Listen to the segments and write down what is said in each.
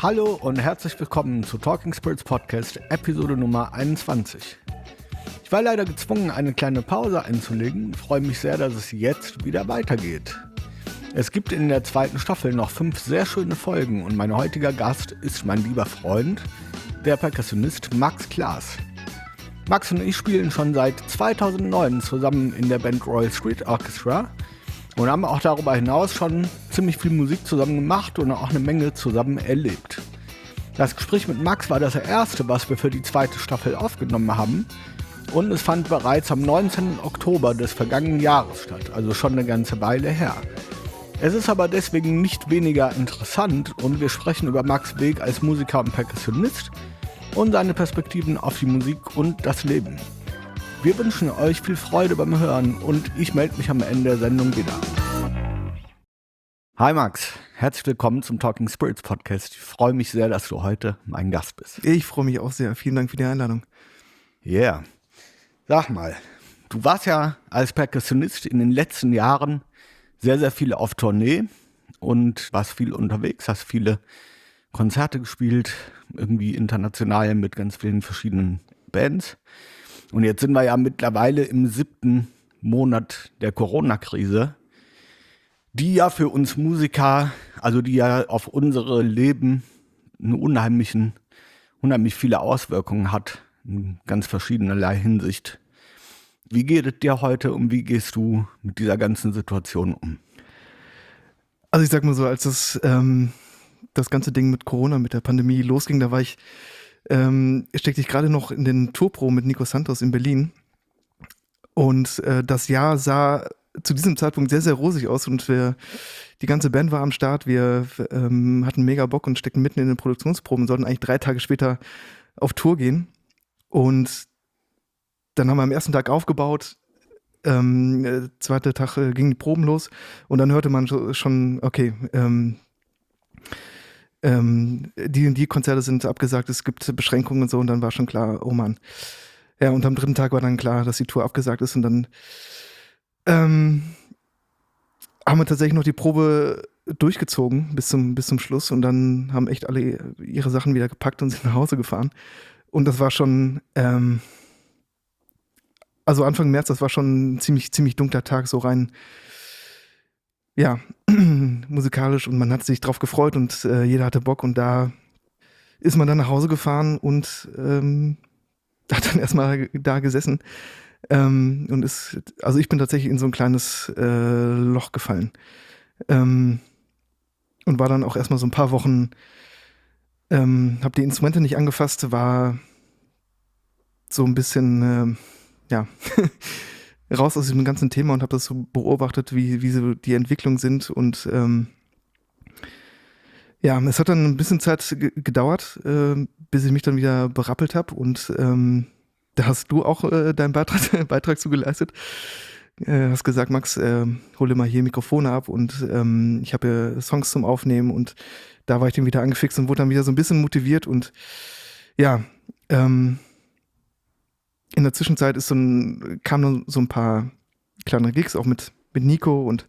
Hallo und herzlich willkommen zu Talking Spirits Podcast, Episode Nummer 21. Ich war leider gezwungen, eine kleine Pause einzulegen, freue mich sehr, dass es jetzt wieder weitergeht. Es gibt in der zweiten Staffel noch 5 sehr schöne Folgen und mein heutiger Gast ist mein lieber Freund, der Perkussionist Max Klaas. Max und ich spielen schon seit 2009 zusammen in der Band Royal Street Orchestra und haben auch darüber hinaus schon ziemlich viel Musik zusammen gemacht und auch eine Menge zusammen erlebt. Das Gespräch mit Max war das erste, was wir für die zweite Staffel aufgenommen haben und es fand bereits am 19. Oktober des vergangenen Jahres statt, also schon eine ganze Weile her. Es ist aber deswegen nicht weniger interessant und wir sprechen über Max' Weg als Musiker und Perkussionist und seine Perspektiven auf die Musik und das Leben. Wir wünschen euch viel Freude beim Hören und ich melde mich am Ende der Sendung wieder. Hi Max, herzlich willkommen zum Talking Spirits Podcast. Ich freue mich sehr, dass du heute mein Gast bist. Ich freue mich auch sehr. Vielen Dank für die Einladung. Yeah. Sag mal, du warst ja als Perkussionist in den letzten Jahren sehr, sehr viel auf Tournee und warst viel unterwegs, hast viele Konzerte gespielt, irgendwie international mit ganz vielen verschiedenen Bands. Und jetzt sind wir ja mittlerweile im 7. Monat der Corona-Krise, die ja für uns Musiker, also die ja auf unsere Leben eine unheimlich viele Auswirkungen hat, in ganz verschiedenerlei Hinsicht. Wie geht es dir heute und wie gehst du mit dieser ganzen Situation um? Also ich sag mal so, als das ganze Ding mit Corona, mit der Pandemie losging, da steckte ich gerade noch in den Tourproben mit Nico Santos in Berlin. Und das Jahr sah zu diesem Zeitpunkt sehr, sehr rosig aus und die ganze Band war am Start. Wir hatten mega Bock und steckten mitten in den Produktionsproben, sollten eigentlich 3 Tage später auf Tour gehen. Und dann haben wir am ersten Tag aufgebaut. Zweiter Tag gingen die Proben los und dann hörte man schon, okay, die und die Konzerte sind abgesagt, es gibt Beschränkungen und so und dann war schon klar, oh Mann. Ja, und am 3. Tag war dann klar, dass die Tour abgesagt ist und dann haben wir tatsächlich noch die Probe durchgezogen bis zum Schluss und dann haben echt alle ihre Sachen wieder gepackt und sind nach Hause gefahren und das war schon, also Anfang März, das war schon ein ziemlich dunkler Tag, so rein, ja, musikalisch und man hat sich drauf gefreut und jeder hatte Bock und da ist man dann nach Hause gefahren und hat dann erstmal da gesessen und also ich bin tatsächlich in so ein kleines Loch gefallen und war dann auch erstmal so ein paar Wochen, habe die Instrumente nicht angefasst, war so ein bisschen, ja, raus aus diesem ganzen Thema und habe das so beobachtet, wie so die Entwicklungen sind und ja, es hat dann ein bisschen Zeit gedauert, bis ich mich dann wieder berappelt habe und da hast du auch deinen Beitrag zu geleistet. Hast gesagt, Max, hol dir mal hier Mikrofone ab und ich habe hier Songs zum Aufnehmen und da war ich dann wieder angefixt und wurde dann wieder so ein bisschen motiviert und ja, in der Zwischenzeit kamen dann so ein paar kleinere Gigs, auch mit Nico und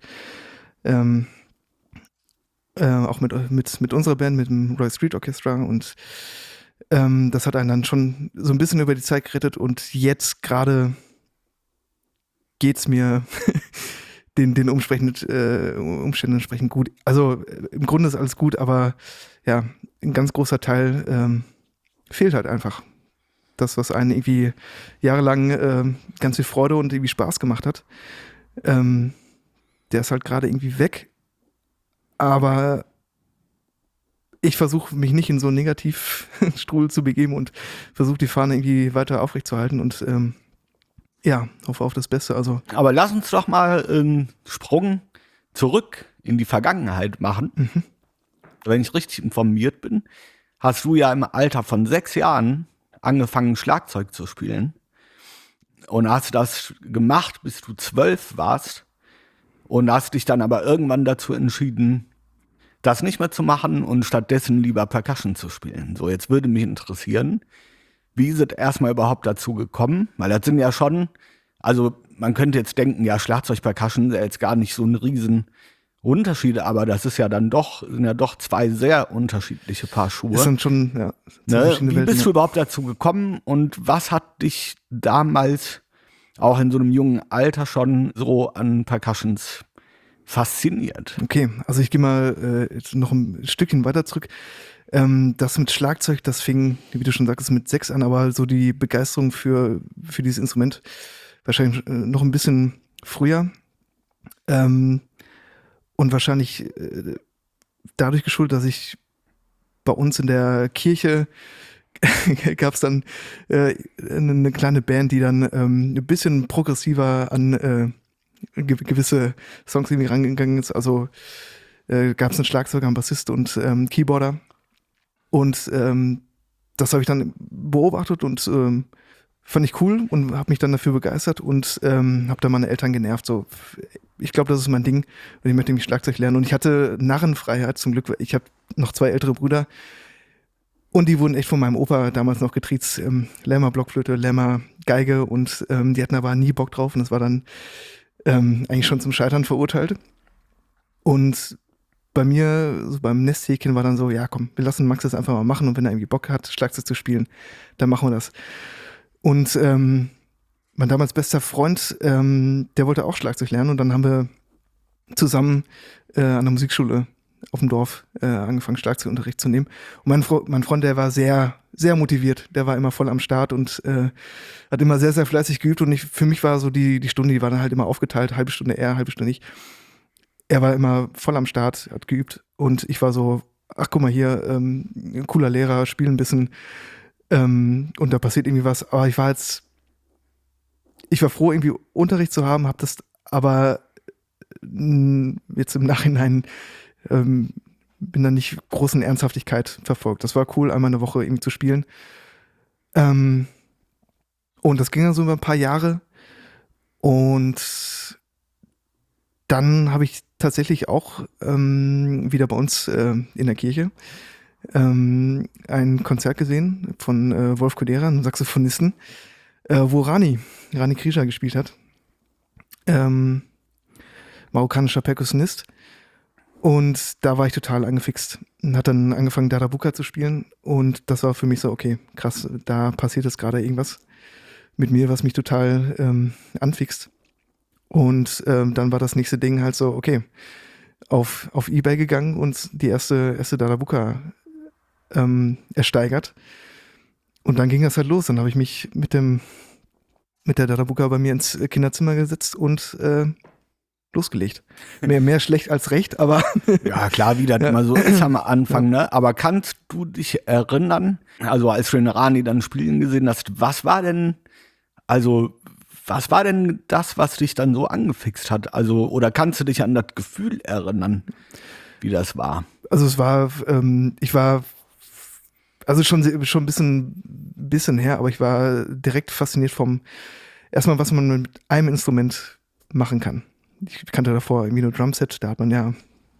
auch mit unserer Band, mit dem Royal Street Orchestra und das hat einen dann schon so ein bisschen über die Zeit gerettet und jetzt gerade geht's mir den Umständen entsprechend gut. Also im Grunde ist alles gut, aber ja, ein ganz großer Teil fehlt halt einfach. Das, was einen irgendwie jahrelang ganz viel Freude und irgendwie Spaß gemacht hat, der ist halt gerade irgendwie weg. Aber ich versuche mich nicht in so einen Negativstrudel zu begeben und versuche die Fahne irgendwie weiter aufrechtzuerhalten und ja, hoffe auf das Beste. Also. Aber lass uns doch mal einen Sprung zurück in die Vergangenheit machen. Mhm. Wenn ich richtig informiert bin, hast du ja im Alter von 6 Jahren angefangen, Schlagzeug zu spielen. Und hast das gemacht, bis du 12 warst. Und hast dich dann aber irgendwann dazu entschieden, das nicht mehr zu machen und stattdessen lieber Percussion zu spielen. So, jetzt würde mich interessieren, wie ist es erstmal überhaupt dazu gekommen? Weil das sind ja schon, also man könnte jetzt denken, ja, Schlagzeug-Percussion ist ja jetzt gar nicht so ein riesen Unterschiede, aber das ist ja dann doch, sind ja doch zwei sehr unterschiedliche Paar Schuhe. Das sind schon, ja, Ne? Wie bist du überhaupt dazu gekommen und was hat dich damals auch in so einem jungen Alter schon so an Percussions fasziniert? Okay, also ich gehe mal jetzt noch ein Stückchen weiter zurück. Das mit Schlagzeug, das fing, wie du schon sagtest, mit 6 an, aber so die Begeisterung für dieses Instrument wahrscheinlich noch ein bisschen früher. Und wahrscheinlich dadurch geschuldet, dass ich bei uns in der Kirche gab es dann eine kleine Band, die dann ein bisschen progressiver an gewisse Songs irgendwie rangegangen ist. Also gab es einen Schlagzeuger, einen Bassist und Keyboarder. Und das habe ich dann beobachtet und fand ich cool und habe mich dann dafür begeistert und habe dann meine Eltern genervt. So, ich glaube, das ist mein Ding und ich möchte irgendwie Schlagzeug lernen. Und ich hatte Narrenfreiheit zum Glück. Ich habe noch 2 ältere Brüder und die wurden echt von meinem Opa damals noch getriezt. Lämmer Blockflöte, Lämmer Geige und die hatten aber nie Bock drauf und das war dann eigentlich schon zum Scheitern verurteilt. Und bei mir, so beim Nesthäkchen war dann so, ja komm, wir lassen Max das einfach mal machen und wenn er irgendwie Bock hat, Schlagzeug zu spielen, dann machen wir das. Und mein damals bester Freund, der wollte auch Schlagzeug lernen und dann haben wir zusammen an der Musikschule auf dem Dorf angefangen, Schlagzeugunterricht zu nehmen. Und mein Freund, der war sehr, sehr motiviert, der war immer voll am Start und hat immer sehr, sehr fleißig geübt und für mich war so die Stunde, die war dann halt immer aufgeteilt, halbe Stunde er, halbe Stunde ich. Er war immer voll am Start, hat geübt und ich war so, ach guck mal hier, ein cooler Lehrer, spiel ein bisschen und da passiert irgendwie was. Aber ich war froh, irgendwie Unterricht zu haben, habe das aber jetzt im Nachhinein bin dann nicht großen Ernsthaftigkeit verfolgt. Das war cool, einmal eine Woche irgendwie zu spielen. Und das ging dann so über ein paar Jahre und dann habe ich tatsächlich auch wieder bei uns in der Kirche ein Konzert gesehen von Wolf Kodera, einem Saxophonisten, wo Rani Krischer gespielt hat. Marokkanischer Perkussionist. Und da war ich total angefixt und hat dann angefangen, Dadabuka zu spielen. Und das war für mich so, okay, krass, da passiert jetzt gerade irgendwas mit mir, was mich total anfixt. Und dann war das nächste Ding halt so, okay, auf eBay gegangen und die erste Dadabuka ersteigert. Und dann ging das halt los. Dann habe ich mich mit der Dadabuka bei mir ins Kinderzimmer gesetzt und losgelegt. Mehr schlecht als recht, aber ja, klar, wie das immer so ist am Anfang, ne? Aber kannst du dich erinnern, also als du den Rani dann spielen gesehen hast, was war denn das, was dich dann so angefixt hat? Also, oder kannst du dich an das Gefühl erinnern, wie das war? Also es war, ich war, also schon ein bisschen her, aber ich war direkt fasziniert erstmal, was man mit einem Instrument machen kann. Ich kannte davor irgendwie nur Drumset, da hat man ja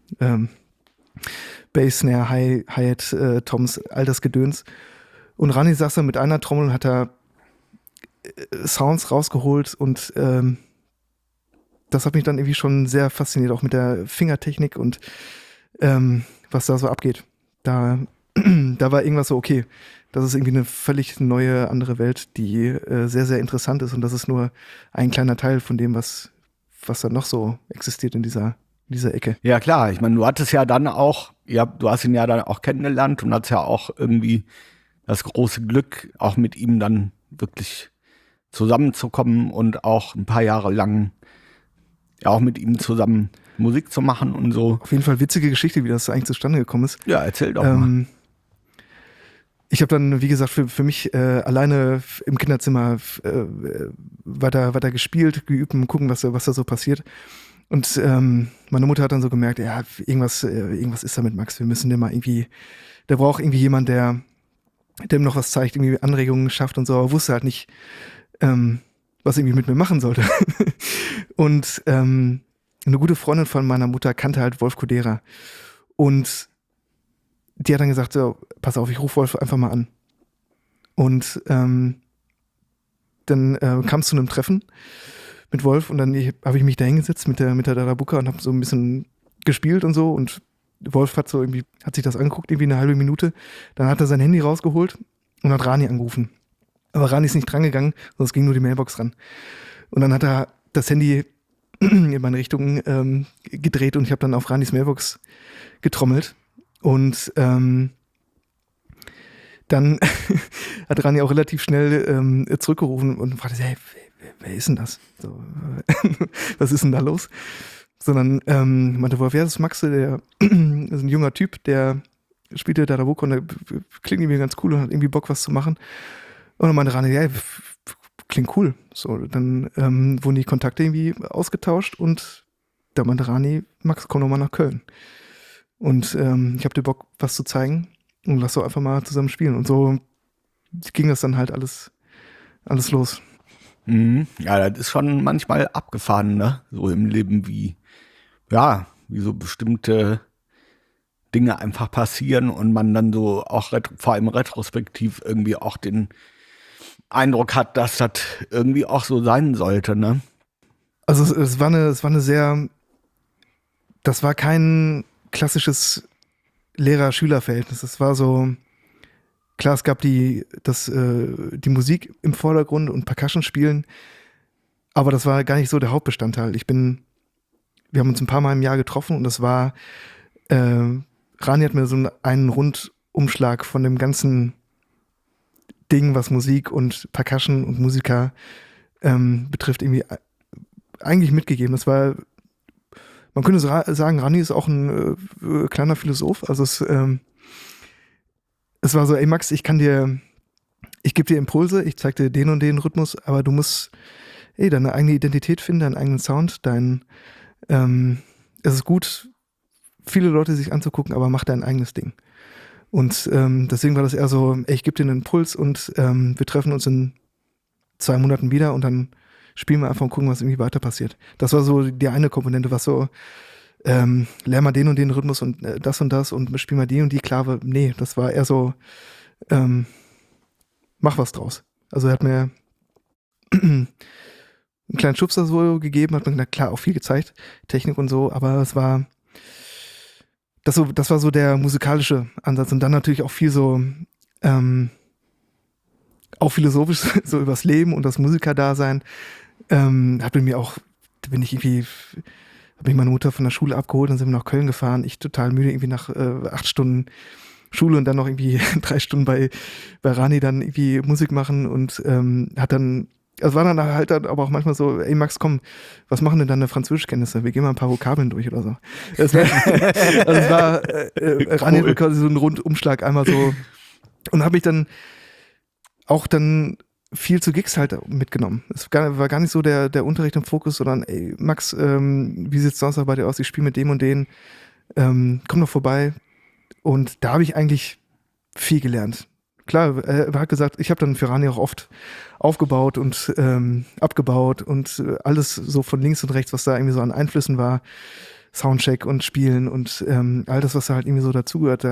Bass, Snare, Hi-Hat, Toms, all das Gedöns. Und Rani saß da mit einer Trommel und hat da Sounds rausgeholt und das hat mich dann irgendwie schon sehr fasziniert, auch mit der Fingertechnik und was da so abgeht. Da war irgendwas so, okay, das ist irgendwie eine völlig neue, andere Welt, die sehr, sehr interessant ist und das ist nur ein kleiner Teil von dem, was da noch so existiert in dieser Ecke. Ja klar, ich meine, du hattest ja dann auch, du hast ihn ja dann auch kennengelernt und hattest ja auch irgendwie das große Glück, auch mit ihm dann wirklich zusammenzukommen und auch ein paar Jahre lang ja auch mit ihm zusammen Musik zu machen und so. Auf jeden Fall witzige Geschichte, wie das eigentlich zustande gekommen ist. Ja, erzähl doch mal. Ich habe dann, wie gesagt, für mich alleine im Kinderzimmer weiter gespielt, geübt und gucken, was da so passiert. Und meine Mutter hat dann so gemerkt, ja, irgendwas ist da mit Max. Wir müssen den mal irgendwie, der braucht irgendwie jemand, der ihm noch was zeigt, irgendwie Anregungen schafft und so, aber wusste halt nicht, was irgendwie mit mir machen sollte. Und eine gute Freundin von meiner Mutter kannte halt Wolf Kodera. Und die hat dann gesagt, so, pass auf, ich rufe Wolf einfach mal an. Und dann kam es zu einem Treffen mit Wolf und dann habe ich mich da hingesetzt mit der Dadabuka und habe so ein bisschen gespielt und so und Wolf hat sich das angeguckt, irgendwie eine halbe Minute. Dann hat er sein Handy rausgeholt und hat Rani angerufen. Aber Rani ist nicht drangegangen, sonst ging nur die Mailbox ran. Und dann hat er das Handy in meine Richtung gedreht und ich habe dann auf Ranis Mailbox getrommelt. Und dann hat Rani auch relativ schnell zurückgerufen und fragte, hey, wer ist denn das? So, was ist denn da los? Sondern meinte Wolf, ja, das ist Maxe, der ist ein junger Typ, der spielt ja Dadabuco und der klingt irgendwie ganz cool und hat irgendwie Bock, was zu machen. Und dann meinte Rani, ja, klingt cool. So, dann wurden die Kontakte irgendwie ausgetauscht und da meinte Rani, Max, komm doch mal nach Köln. Und ich habe dir Bock, was zu zeigen und lass doch einfach mal zusammen spielen. Und so ging das dann halt alles los. Ja, das ist schon manchmal abgefahren, ne? So im Leben, wie so bestimmte Dinge einfach passieren und man dann so auch vor allem retrospektiv irgendwie auch den Eindruck hat, dass das irgendwie auch so sein sollte, ne? Also es war kein klassisches Lehrer-Schüler-Verhältnis. Es war so, klar, es gab die Musik im Vordergrund und Percussion spielen, aber das war gar nicht so der Hauptbestandteil. Wir haben uns ein paar Mal im Jahr getroffen und das war, Rani hat mir so einen Rundumschlag von dem ganzen Ding, was Musik und Percussion und Musiker betrifft, irgendwie eigentlich mitgegeben. Das war, man könnte sagen, Rani ist auch ein kleiner Philosoph. Also es war so, ey Max, ich gebe dir Impulse, ich zeig dir den und den Rhythmus, aber du musst deine eigene Identität finden, deinen eigenen Sound, es ist gut, viele Leute sich anzugucken, aber mach dein eigenes Ding. Und deswegen war das eher so, ich gebe dir einen Impuls und wir treffen uns in 2 Monaten wieder und dann spielen wir einfach und gucken, was irgendwie weiter passiert. Das war so die eine Komponente, was so, lern mal den und den Rhythmus und das und spiel mal die und die Klave. Nee, das war eher so, mach was draus. Also er hat mir einen kleinen Schubser so gegeben, hat mir klar auch viel gezeigt, Technik und so, aber das war so der musikalische Ansatz und dann natürlich auch viel so auch philosophisch so übers Leben und das Musikerdasein. Habe mich meine Mutter von der Schule abgeholt, dann sind wir nach Köln gefahren. Ich total müde, irgendwie nach 8 Stunden Schule und dann noch irgendwie 3 Stunden bei Rani dann irgendwie Musik machen und war dann halt aber auch manchmal so, ey Max, komm, was machen denn deine Französischkenntnisse? Wir gehen mal ein paar Vokabeln durch oder so. Rani hat quasi so einen Rundumschlag einmal so und habe mich dann auch viel zu Gigs halt mitgenommen. Es war gar nicht so der Unterricht im Fokus, sondern ey Max, wie sieht's sonst bei dir aus? Ich spiele mit dem und den, komm doch vorbei. Und da habe ich eigentlich viel gelernt. Klar, er hat gesagt, ich habe dann für Rani auch oft aufgebaut und abgebaut und alles so von links und rechts, was da irgendwie so an Einflüssen war, Soundcheck und Spielen und all das, was da halt irgendwie so dazugehört,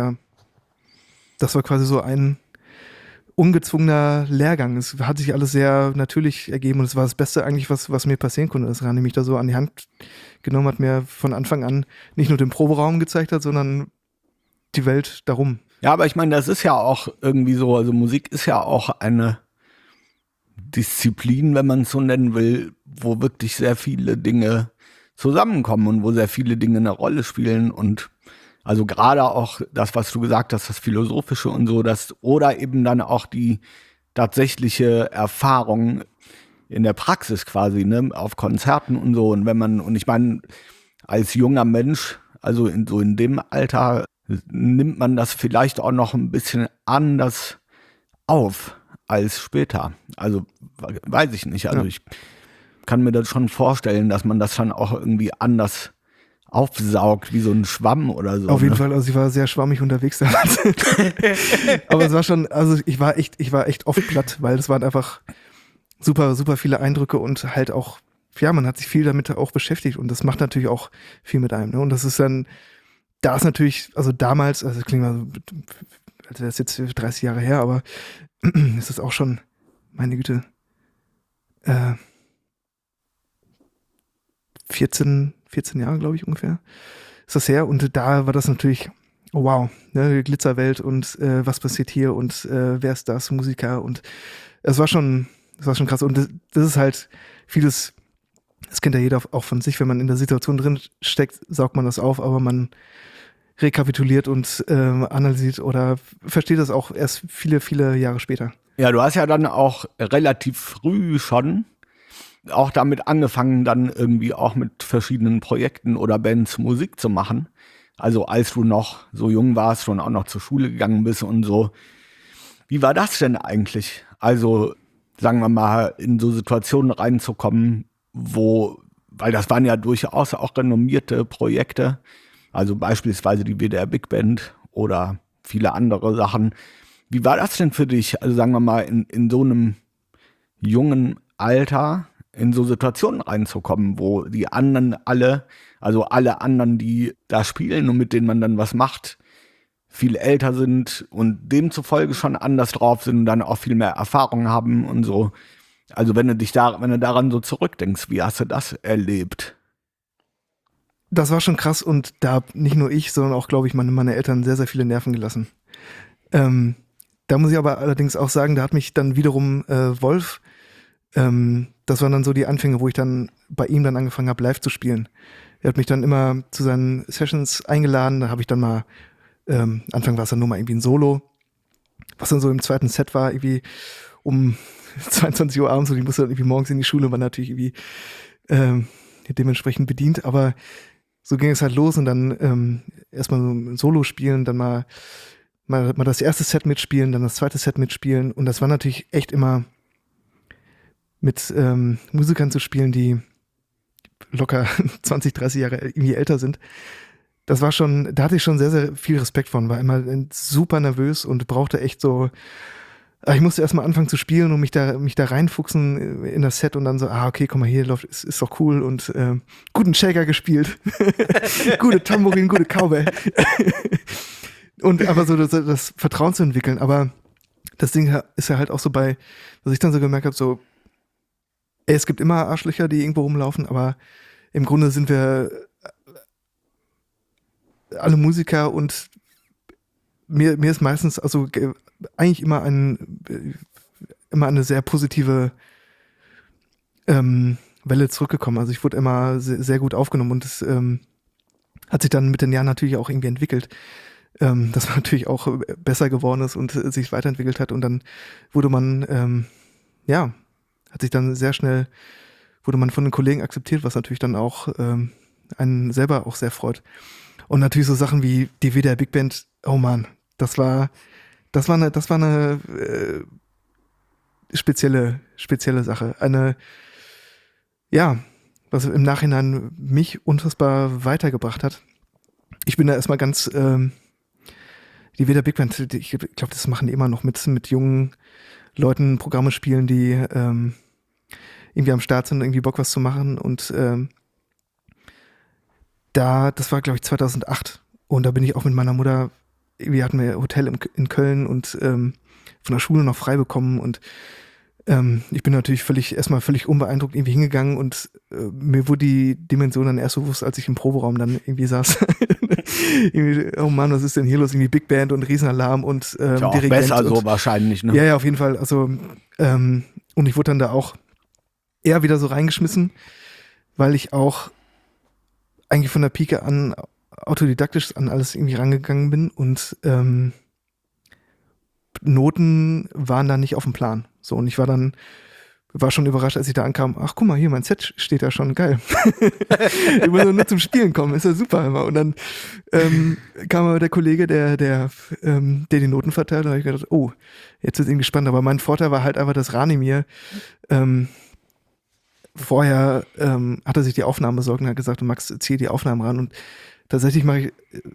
das war quasi so ein ungezwungener Lehrgang. Es hat sich alles sehr natürlich ergeben und es war das Beste eigentlich, was mir passieren konnte, dass Rani mich da so an die Hand genommen hat, mir von Anfang an nicht nur den Proberaum gezeigt hat, sondern die Welt darum. Ja, aber ich meine, das ist ja auch irgendwie so, also Musik ist ja auch eine Disziplin, wenn man es so nennen will, wo wirklich sehr viele Dinge zusammenkommen und wo sehr viele Dinge eine Rolle spielen und also gerade auch das, was du gesagt hast, das Philosophische und so, oder eben dann auch die tatsächliche Erfahrung in der Praxis quasi, ne, auf Konzerten und so. Und ich meine, als junger Mensch, also in dem Alter, nimmt man das vielleicht auch noch ein bisschen anders auf als später. Also weiß ich nicht. Also ich kann mir das schon vorstellen, dass man das dann auch irgendwie anders aufsaugt, wie so ein Schwamm oder so. Auf jeden Fall, also ich war sehr schwammig unterwegs damals. Aber es war schon, also ich war echt oft platt, weil es waren einfach super, super viele Eindrücke und halt auch, ja, man hat sich viel damit auch beschäftigt und das macht natürlich auch viel mit einem, ne? Und das ist dann, da ist natürlich, also damals, also das klingt mal so, also das ist jetzt 30 Jahre her, aber es ist auch schon, meine Güte, 14 Jahre, glaube ich, ungefähr. ist das her. Und da war das natürlich, oh wow, ne, Glitzerwelt und was passiert hier und wer ist das, Musiker, und es war schon krass. Und das ist halt vieles, das kennt ja jeder auch von sich, wenn man in der Situation drin steckt, saugt man das auf, aber man rekapituliert und analysiert oder versteht das auch erst viele, viele Jahre später. Ja, du hast ja dann auch relativ früh schon auch damit angefangen, dann irgendwie auch mit verschiedenen Projekten oder Bands Musik zu machen. Also als du noch so jung warst, schon auch noch zur Schule gegangen bist und so. Wie war das denn eigentlich? Also sagen wir mal, in so Situationen reinzukommen, weil das waren ja durchaus auch renommierte Projekte, also beispielsweise die WDR Big Band oder viele andere Sachen. Wie war das denn für dich, also sagen wir mal, in so einem jungen Alter in so Situationen reinzukommen, wo die anderen alle anderen, die da spielen und mit denen man dann was macht, viel älter sind und demzufolge schon anders drauf sind und dann auch viel mehr Erfahrung haben und so. Also wenn du daran so zurückdenkst, wie hast du das erlebt? Das war schon krass und da hab nicht nur ich, sondern auch, glaube ich, meine Eltern sehr, sehr viele Nerven gelassen. Da muss ich aber allerdings auch sagen, da hat mich dann wiederum Wolf, das waren dann so die Anfänge, wo ich dann bei ihm dann angefangen habe, live zu spielen. Er hat mich dann immer zu seinen Sessions eingeladen, da habe ich dann mal, Anfang war es dann nur mal irgendwie ein Solo, was dann so im zweiten Set war, irgendwie um 22 Uhr abends und ich musste dann irgendwie morgens in die Schule, war natürlich irgendwie dementsprechend bedient, aber so ging es halt los und dann erstmal so ein Solo spielen, dann mal das erste Set mitspielen, dann das zweite Set mitspielen und das war natürlich echt immer mit Musikern zu spielen, die locker 20, 30 Jahre irgendwie älter sind. Das war schon, da hatte ich schon sehr, sehr viel Respekt von, war immer super nervös und brauchte echt so, ich musste erstmal anfangen zu spielen und mich da reinfuchsen in das Set und dann so, okay, guck mal, hier läuft, ist doch cool und guten Shaker gespielt, gute Tambourin, gute Cowbell. Und aber so das Vertrauen zu entwickeln, aber das Ding ist ja halt auch so dass ich dann so gemerkt habe, so, es gibt immer Arschlöcher, die irgendwo rumlaufen, aber im Grunde sind wir alle Musiker und mir ist meistens also eigentlich immer eine sehr positive Welle zurückgekommen. Also ich wurde immer sehr, sehr gut aufgenommen und es hat sich dann mit den Jahren natürlich auch irgendwie entwickelt, dass man natürlich auch besser geworden ist und sich weiterentwickelt hat und dann wurde man hat sich dann sehr schnell, wurde man von den Kollegen akzeptiert, was natürlich dann auch einen selber auch sehr freut. Und natürlich so Sachen wie die WDR Big Band, oh Mann, das war eine spezielle Sache. Was im Nachhinein mich unfassbar weitergebracht hat. Ich bin da erstmal ganz, die WDR Big Band, ich glaube, das machen die immer noch mit jungen Leuten Programme spielen, die irgendwie am Start sind, irgendwie Bock was zu machen und das war, glaube ich, 2008 und da bin ich auch mit meiner Mutter, wir hatten ein Hotel in Köln und von der Schule noch frei bekommen und ich bin natürlich erstmal völlig unbeeindruckt irgendwie hingegangen und mir wurde die Dimension dann erst bewusst, als ich im Proberaum dann irgendwie saß. Irgendwie, oh Mann, was ist denn hier los? Irgendwie Big Band und Riesenalarm und ja, auch Dirigent. Besser so wahrscheinlich, ne? Ja, auf jeden Fall. Also und ich wurde dann da auch eher wieder so reingeschmissen, weil ich auch eigentlich von der Pike an autodidaktisch an alles irgendwie rangegangen bin und Noten waren da nicht auf dem Plan. So, und ich war schon überrascht, als ich da ankam, ach guck mal, hier, mein Set steht da schon, geil. Ich muss nur zum Spielen kommen, ist ja super immer. Und dann kam aber der Kollege, der die Noten verteilt, da habe ich gedacht, oh, jetzt ist irgendwie spannend. Aber mein Vorteil war halt einfach, dass Rani mir vorher hat er sich die Aufnahmen besorgt und hat gesagt, Max, zieh die Aufnahmen ran. Und tatsächlich meine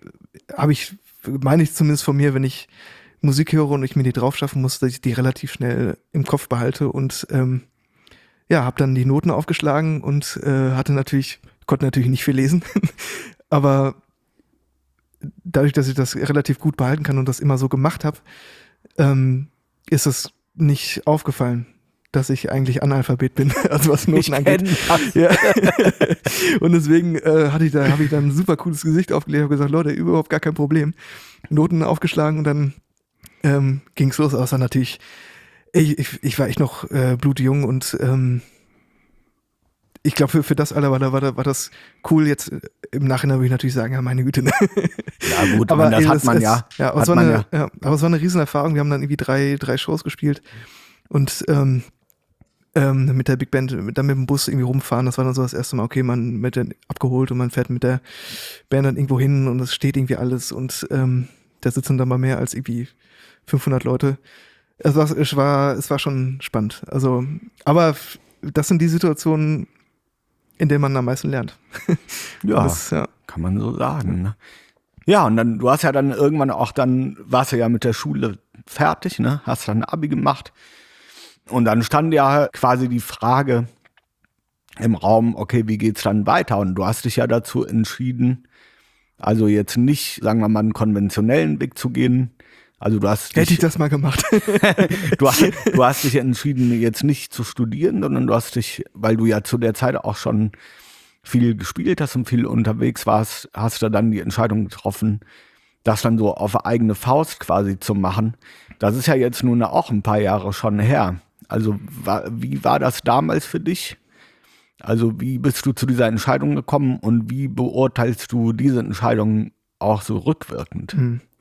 ich zumindest von mir, wenn ich Musik höre und ich mir die drauf schaffen muss, dass ich die relativ schnell im Kopf behalte und habe dann die Noten aufgeschlagen und konnte natürlich nicht viel lesen, aber dadurch, dass ich das relativ gut behalten kann und das immer so gemacht habe, ist es nicht aufgefallen. dass ich eigentlich Analphabet bin, also was Noten Ich angeht. kenn das. Ja. Und deswegen habe ich dann ein super cooles Gesicht aufgelegt und gesagt, Leute, überhaupt gar kein Problem. Noten aufgeschlagen und dann ging's los. Außer natürlich, ich war echt noch blutjung und ich glaube, für das Alter war das cool. Jetzt im Nachhinein würde ich natürlich sagen, ja, meine Güte. Ne? Ja gut, Aber das hat man ja. Aber es war eine Riesenerfahrung. Wir haben dann irgendwie drei Shows gespielt und mit der Big Band, dann mit dem Bus irgendwie rumfahren. Das war dann so das erste Mal, okay, man wird dann abgeholt und man fährt mit der Band dann irgendwo hin und es steht irgendwie alles und da sitzen dann mal mehr als irgendwie 500 Leute. Es war schon spannend. Also, aber das sind die Situationen, in denen man am meisten lernt. Ja, kann man so sagen. Ne? Ja, und dann, du hast ja dann irgendwann auch warst du ja mit der Schule fertig, ne? Hast dann Abi gemacht. Und dann stand ja quasi die Frage im Raum, okay, wie geht's dann weiter? Und du hast dich ja dazu entschieden, also jetzt nicht, sagen wir mal, einen konventionellen Weg zu gehen. Also du hast Hätte ich das mal gemacht. du hast dich entschieden, jetzt nicht zu studieren, sondern du hast dich, weil du ja zu der Zeit auch schon viel gespielt hast und viel unterwegs warst, hast du dann die Entscheidung getroffen, das dann so auf eigene Faust quasi zu machen. Das ist ja jetzt nun auch ein paar Jahre schon her. Also wie war das damals für dich? Also wie bist du zu dieser Entscheidung gekommen und wie beurteilst du diese Entscheidung auch so rückwirkend?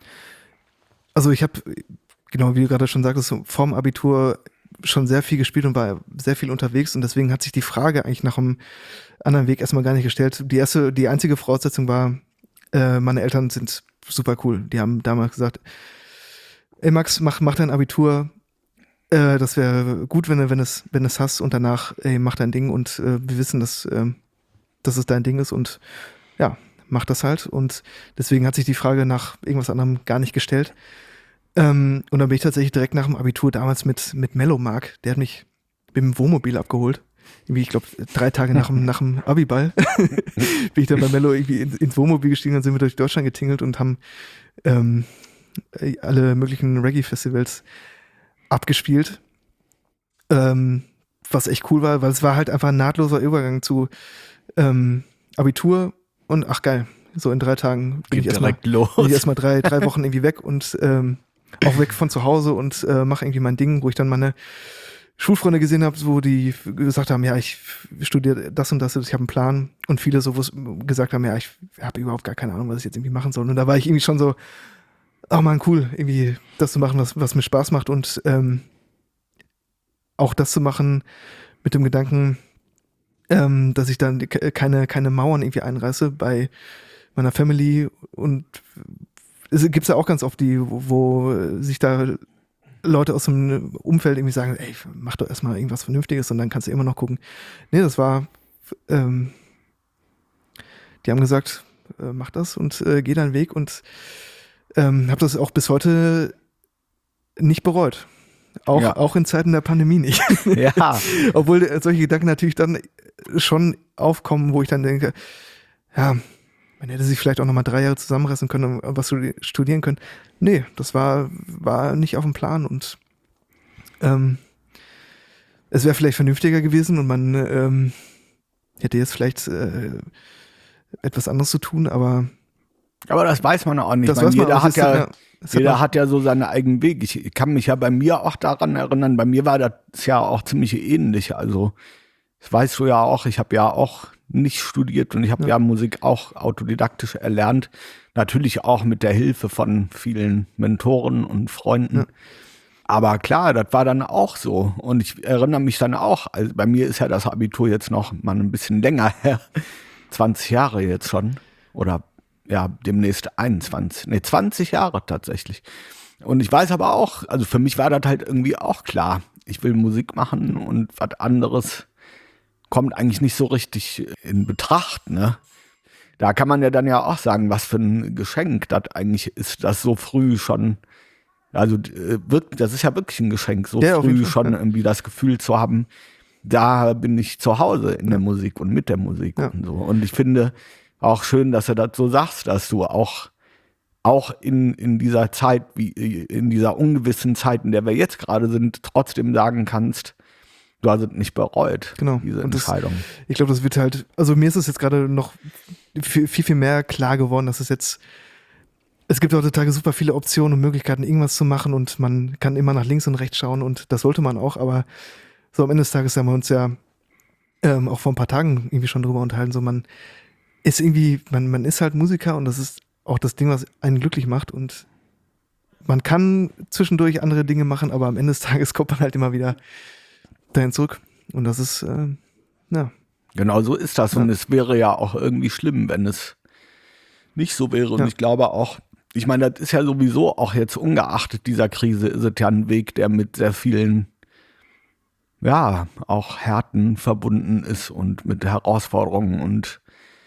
Also ich habe, genau wie du gerade schon sagtest, vorm Abitur schon sehr viel gespielt und war sehr viel unterwegs und deswegen hat sich die Frage eigentlich nach einem anderen Weg erstmal gar nicht gestellt. Die einzige Voraussetzung war, meine Eltern sind super cool. Die haben damals gesagt, ey Max, mach dein Abitur, das wäre gut, wenn du es hast und danach, ey, mach dein Ding und wir wissen, dass es dein Ding ist und ja, mach das halt und deswegen hat sich die Frage nach irgendwas anderem gar nicht gestellt. Und dann bin ich tatsächlich direkt nach dem Abitur damals mit Mello Mark, der hat mich mit dem Wohnmobil abgeholt. Irgendwie, ich glaube, 3 Tage nach dem Abiball bin ich dann bei Mello irgendwie ins Wohnmobil gestiegen und sind wir durch Deutschland getingelt und haben alle möglichen Reggae-Festivals abgespielt. Was echt cool war, weil es war halt einfach ein nahtloser Übergang zu Abitur und ach geil, so in 3 Tagen bin ich erstmal 3 Wochen irgendwie weg und auch weg von zu Hause und mache irgendwie mein Ding, wo ich dann meine Schulfreunde gesehen habe, wo die gesagt haben, ja, ich studiere das und das, ich habe einen Plan und viele so gesagt haben, ja, ich habe überhaupt gar keine Ahnung, was ich jetzt irgendwie machen soll und da war ich irgendwie schon so, oh man, cool, irgendwie das zu machen, was mir Spaß macht und auch das zu machen mit dem Gedanken, dass ich dann keine Mauern irgendwie einreiße bei meiner Family und es gibt's ja auch ganz oft wo sich da Leute aus dem Umfeld irgendwie sagen, ey, mach doch erstmal irgendwas Vernünftiges und dann kannst du immer noch gucken. Nee, das war, die haben gesagt, mach das und geh deinen Weg und habe das auch bis heute nicht bereut. Auch in Zeiten der Pandemie nicht. Ja. Obwohl solche Gedanken natürlich dann schon aufkommen, wo ich dann denke, ja, man hätte sich vielleicht auch nochmal 3 Jahre zusammenreißen können und was studieren können. Nee, das war nicht auf dem Plan und es wäre vielleicht vernünftiger gewesen und man hätte jetzt vielleicht etwas anderes zu tun, aber das weiß man auch nicht. Jeder hat ja so seinen eigenen Weg. Ich kann mich ja bei mir auch daran erinnern, bei mir war das ja auch ziemlich ähnlich. Also, das weißt du ja auch, ich habe ja auch nicht studiert und ich habe ja Musik auch autodidaktisch erlernt. Natürlich auch mit der Hilfe von vielen Mentoren und Freunden. Ja. Aber klar, das war dann auch so. Und ich erinnere mich dann auch, also bei mir ist ja das Abitur jetzt noch mal ein bisschen länger her. 20 Jahre jetzt schon. Oder ja, demnächst 20 Jahre tatsächlich. Und ich weiß aber auch, also für mich war das halt irgendwie auch klar. Ich will Musik machen und was anderes kommt eigentlich nicht so richtig in Betracht, ne? Da kann man ja dann ja auch sagen, was für ein Geschenk das eigentlich ist, das so früh schon, also das ist ja wirklich ein Geschenk, so früh schon irgendwie das Gefühl zu haben, da bin ich zu Hause in der Musik und mit der Musik und so. Und ich finde auch schön, dass du das so sagst, dass du auch in dieser Zeit, wie in dieser ungewissen Zeit, in der wir jetzt gerade sind, trotzdem sagen kannst, du hast es nicht bereut, Genau. diese Und Entscheidung. Ich glaube, das wird halt, also mir ist es jetzt gerade noch viel, viel mehr klar geworden, dass es gibt heutzutage super viele Optionen und Möglichkeiten, irgendwas zu machen und man kann immer nach links und rechts schauen und das sollte man auch, aber so am Ende des Tages haben wir uns ja auch vor ein paar Tagen irgendwie schon drüber unterhalten, so man ist irgendwie, man ist halt Musiker und das ist auch das Ding, was einen glücklich macht und man kann zwischendurch andere Dinge machen, aber am Ende des Tages kommt man halt immer wieder dahin zurück und das ist, ja. Genau so ist das und es wäre ja auch irgendwie schlimm, wenn es nicht so wäre und ich glaube auch, ich meine, das ist ja sowieso auch jetzt ungeachtet dieser Krise, ist es ja ein Weg, der mit sehr vielen, ja, auch Härten verbunden ist und mit Herausforderungen und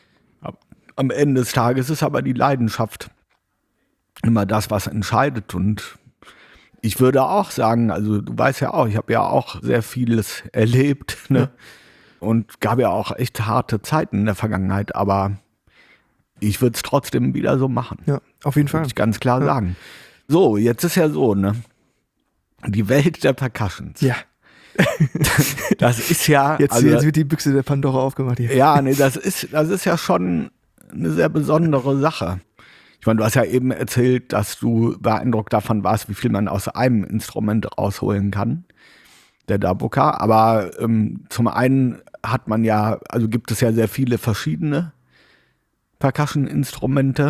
am Ende des Tages ist aber die Leidenschaft immer das, was entscheidet und ich würde auch sagen, also du weißt ja auch, ich habe ja auch sehr vieles erlebt, ne? Und gab ja auch echt harte Zeiten in der Vergangenheit, aber ich würde es trotzdem wieder so machen. Ja, auf jeden Fall. Würde ich ganz klar sagen. So, jetzt ist ja so, ne? Die Welt der Percussions. Ja. Das ist ja. Jetzt wird die Büchse der Pandora aufgemacht hier. Ja, nee, das ist ja schon eine sehr besondere Sache. Ich meine, du hast ja eben erzählt, dass du beeindruckt davon warst, wie viel man aus einem Instrument rausholen kann, der Darbuka. Aber zum einen hat man ja, also gibt es ja sehr viele verschiedene Percussion-Instrumente.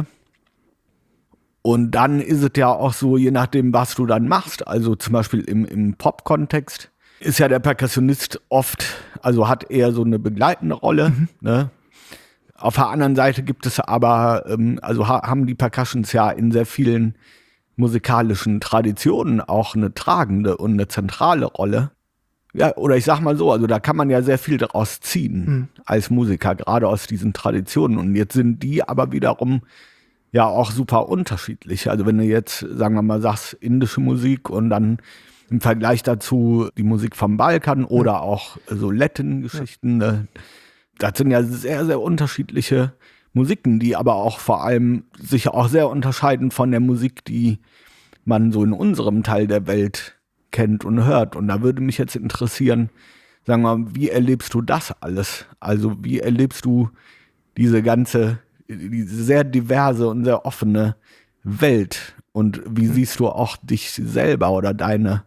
Und dann ist es ja auch so, je nachdem, was du dann machst, also zum Beispiel im Pop-Kontext, ist ja der Perkussionist oft, also hat eher so eine begleitende Rolle. Ne? Auf der anderen Seite gibt es aber, also haben die Percussions ja in sehr vielen musikalischen Traditionen auch eine tragende und eine zentrale Rolle. Ja, oder ich sag mal so, also da kann man ja sehr viel daraus ziehen als Musiker, gerade aus diesen Traditionen. Und jetzt sind die aber wiederum ja auch super unterschiedlich. Also wenn du jetzt, sagen wir mal, sagst, indische Musik und dann im Vergleich dazu die Musik vom Balkan oder auch so Latin-Geschichten, ne? Das sind ja sehr, sehr unterschiedliche Musiken, die aber auch vor allem sich auch sehr unterscheiden von der Musik, die man so in unserem Teil der Welt kennt und hört. Und da würde mich jetzt interessieren, sagen wir mal, wie erlebst du das alles? Also wie erlebst du diese sehr diverse und sehr offene Welt? Und wie siehst du auch dich selber oder deine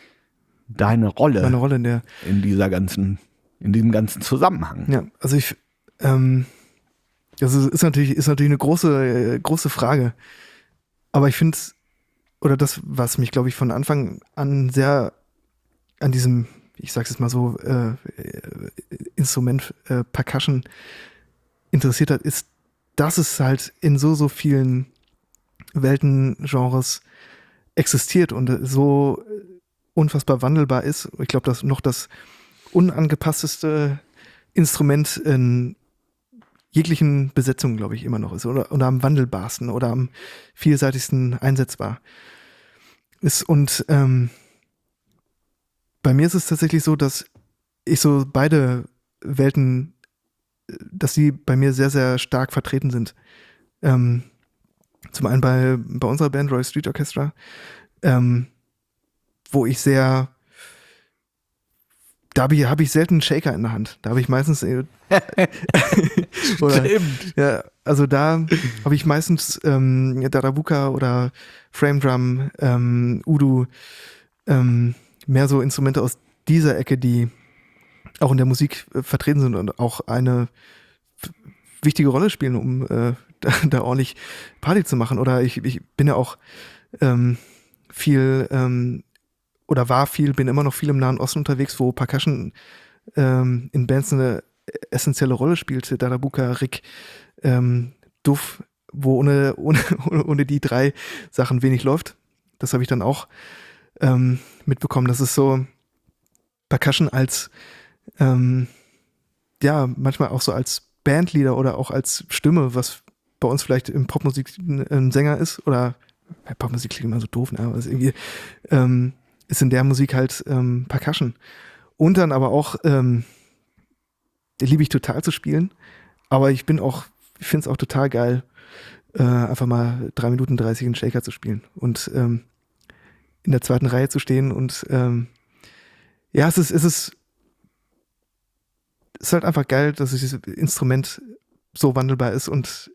Rolle, meine Rolle in diesem ganzen Zusammenhang? Ja, also das ist natürlich eine große Frage. Aber ich finde, oder das, was mich, glaube ich, von Anfang an sehr an diesem, ich sag's jetzt mal so, Instrument Percussion interessiert hat, ist, dass es halt in so vielen Weltengenres existiert und so unfassbar wandelbar ist. Ich glaube, dass noch das unangepassteste Instrument in jeglichen Besetzungen, glaube ich, immer noch ist oder am wandelbarsten oder am vielseitigsten einsetzbar ist. Und bei mir ist es tatsächlich so, dass ich so beide Welten, dass sie bei mir sehr, sehr stark vertreten sind. Zum einen bei unserer Band Royal Street Orchestra, wo ich sehr, da habe ich selten einen Shaker in der Hand. Da habe ich meistens Stimmt. Ja, also da habe ich meistens Darbuka oder Frame Drum, Udu, mehr so Instrumente aus dieser Ecke, die auch in der Musik vertreten sind und auch eine wichtige Rolle spielen, um da ordentlich Party zu machen. Oder ich bin ja auch bin immer noch viel im Nahen Osten unterwegs, wo Percussion in Bands eine essentielle Rolle spielt. Darbuka, Rick, Duff, wo ohne die drei Sachen wenig läuft. Das habe ich dann auch mitbekommen. Das ist so Percussion als manchmal auch so als Bandleader oder auch als Stimme, was bei uns vielleicht in Popmusik ein Sänger ist oder Popmusik klingt immer so doof, ne? Aber irgendwie ist in der Musik halt Percussion. Und dann aber auch liebe ich total zu spielen, aber ich finde es auch total geil, einfach mal 3 Minuten 30 einen Shaker zu spielen und in der zweiten Reihe zu stehen und es ist es ist halt einfach geil, dass dieses Instrument so wandelbar ist und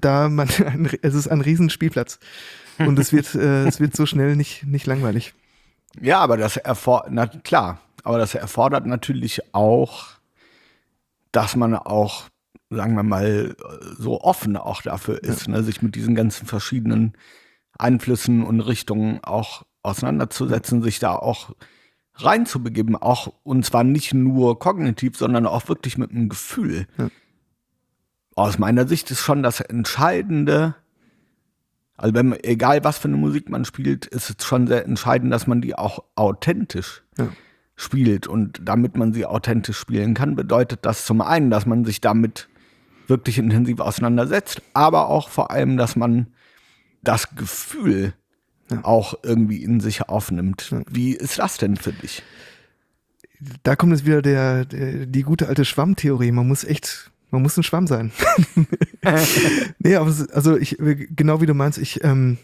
es ist ein Riesenspielplatz und es wird so schnell nicht langweilig. Ja, aber das erfordert natürlich auch, dass man auch, sagen wir mal, so offen auch dafür ist, ne, sich mit diesen ganzen verschiedenen Einflüssen und Richtungen auch auseinanderzusetzen, sich da auch reinzubegeben, auch und zwar nicht nur kognitiv, sondern auch wirklich mit einem Gefühl. Ja. Aus meiner Sicht ist schon das Entscheidende, also egal was für eine Musik man spielt, ist es schon sehr entscheidend, dass man die auch authentisch spielt. Und damit man sie authentisch spielen kann, bedeutet das zum einen, dass man sich damit wirklich intensiv auseinandersetzt, aber auch vor allem, dass man das Gefühl auch irgendwie in sich aufnimmt. Ja. Wie ist das denn für dich? Da kommt jetzt wieder die gute alte Schwammtheorie. Man muss ein Schwamm sein. Nee, aber also genau wie du meinst, ich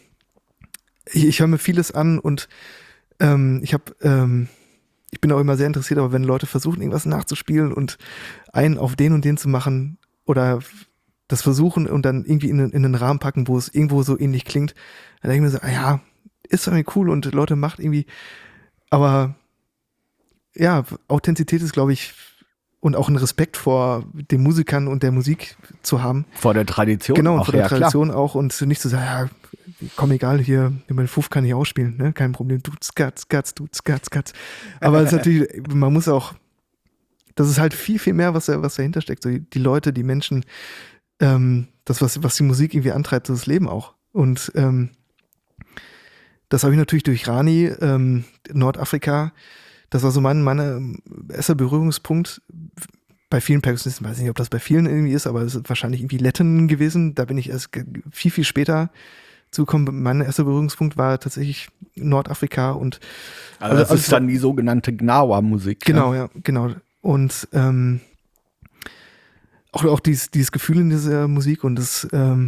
höre mir vieles an und ich bin auch immer sehr interessiert, aber wenn Leute versuchen, irgendwas nachzuspielen und einen auf den und den zu machen oder das versuchen und dann irgendwie in einen Rahmen packen, wo es irgendwo so ähnlich klingt, dann denke ich mir so, ja, ist doch irgendwie cool und Leute macht irgendwie, aber ja, Authentizität ist, glaube ich, und auch ein Respekt vor den Musikern und der Musik zu haben. Vor der Tradition. Genau, und vor der Tradition auch und nicht zu sagen, ja, komm, egal, hier, mein Fuff kann ich auch spielen, ne? Kein Problem, du skatz. Aber es ist natürlich, man muss auch, das ist halt viel, viel mehr, was dahinter steckt. So die Leute, die Menschen, das, was die Musik irgendwie antreibt, das Leben auch. Und das habe ich natürlich durch Rani, Nordafrika. Das war so mein erster Berührungspunkt. Bei vielen Perkussionisten, weiß ich nicht, ob das bei vielen irgendwie ist, aber es ist wahrscheinlich irgendwie Letten gewesen. Da bin ich erst viel, viel später zugekommen. Mein erster Berührungspunkt war tatsächlich Nordafrika und also das ist dann die sogenannte Gnawa-Musik. Genau, ja, genau. Und auch dieses Gefühl in dieser Musik und das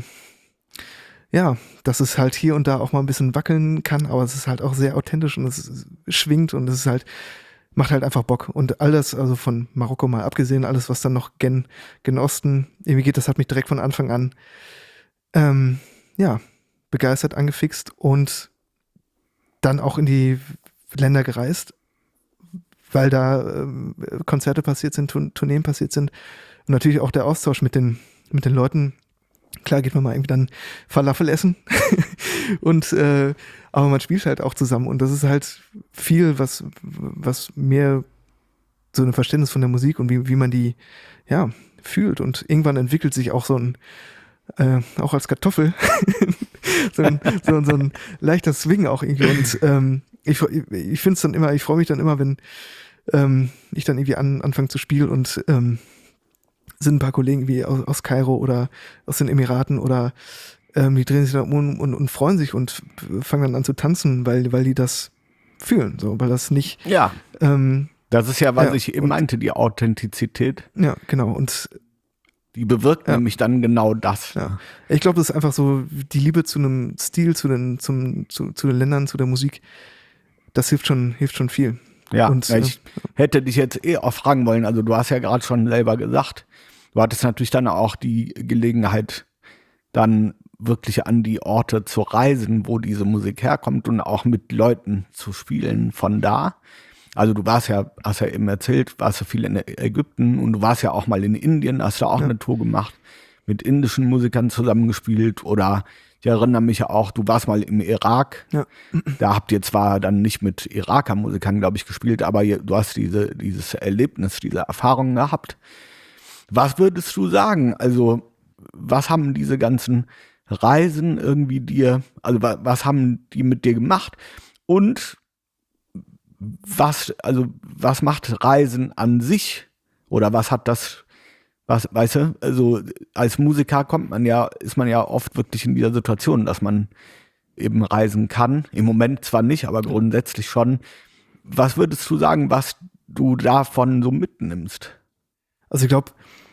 dass es halt hier und da auch mal ein bisschen wackeln kann, aber es ist halt auch sehr authentisch und es schwingt und es ist halt, macht halt einfach Bock. Und all das, also von Marokko mal abgesehen, alles, was dann noch gen Osten irgendwie geht, das hat mich direkt von Anfang an, begeistert, angefixt und dann auch in die Länder gereist, weil da Konzerte passiert sind, Tourneen passiert sind und natürlich auch der Austausch mit den Leuten. Klar geht man mal irgendwie dann Falafel essen und aber man spielt halt auch zusammen und das ist halt viel, was mir so ein Verständnis von der Musik und wie man die fühlt und irgendwann entwickelt sich auch so ein auch als Kartoffel so ein leichter Swing auch irgendwie und ich finde es dann immer, ich freue mich dann immer, wenn ich dann irgendwie anfange zu spielen und sind ein paar Kollegen wie aus Kairo oder aus den Emiraten oder die drehen sich dann um und freuen sich und fangen dann an zu tanzen, weil die das fühlen, so, weil das nicht. Ja. Das ist ja, was ich eben meinte, die Authentizität. Ja, genau. Und die bewirkt nämlich dann genau das. Ja. Ich glaube, das ist einfach so die Liebe zu einem Stil, zu den Ländern, zu der Musik. Das hilft schon viel. Ja, und ich hätte dich jetzt auch fragen wollen, also du hast ja gerade schon selber gesagt, du hattest natürlich dann auch die Gelegenheit, dann wirklich an die Orte zu reisen, wo diese Musik herkommt und auch mit Leuten zu spielen von da. Also du hast ja eben erzählt, warst du viel in Ägypten und du warst ja auch mal in Indien, hast du auch eine Tour gemacht, mit indischen Musikern zusammengespielt oder ich erinnere mich ja auch, du warst mal im Irak. Ja. Da habt ihr zwar dann nicht mit Iraker-Musikern, glaube ich, gespielt, aber du hast dieses Erlebnis, diese Erfahrung gehabt. Was würdest du sagen? Also, was haben diese ganzen Reisen irgendwie was haben die mit dir gemacht? Und was macht Reisen an sich? Oder was hat das, weißt du, also als Musiker ist man ja oft wirklich in dieser Situation, dass man eben reisen kann. Im Moment zwar nicht, aber grundsätzlich schon. Was würdest du sagen, was du davon so mitnimmst? Also ich glaube,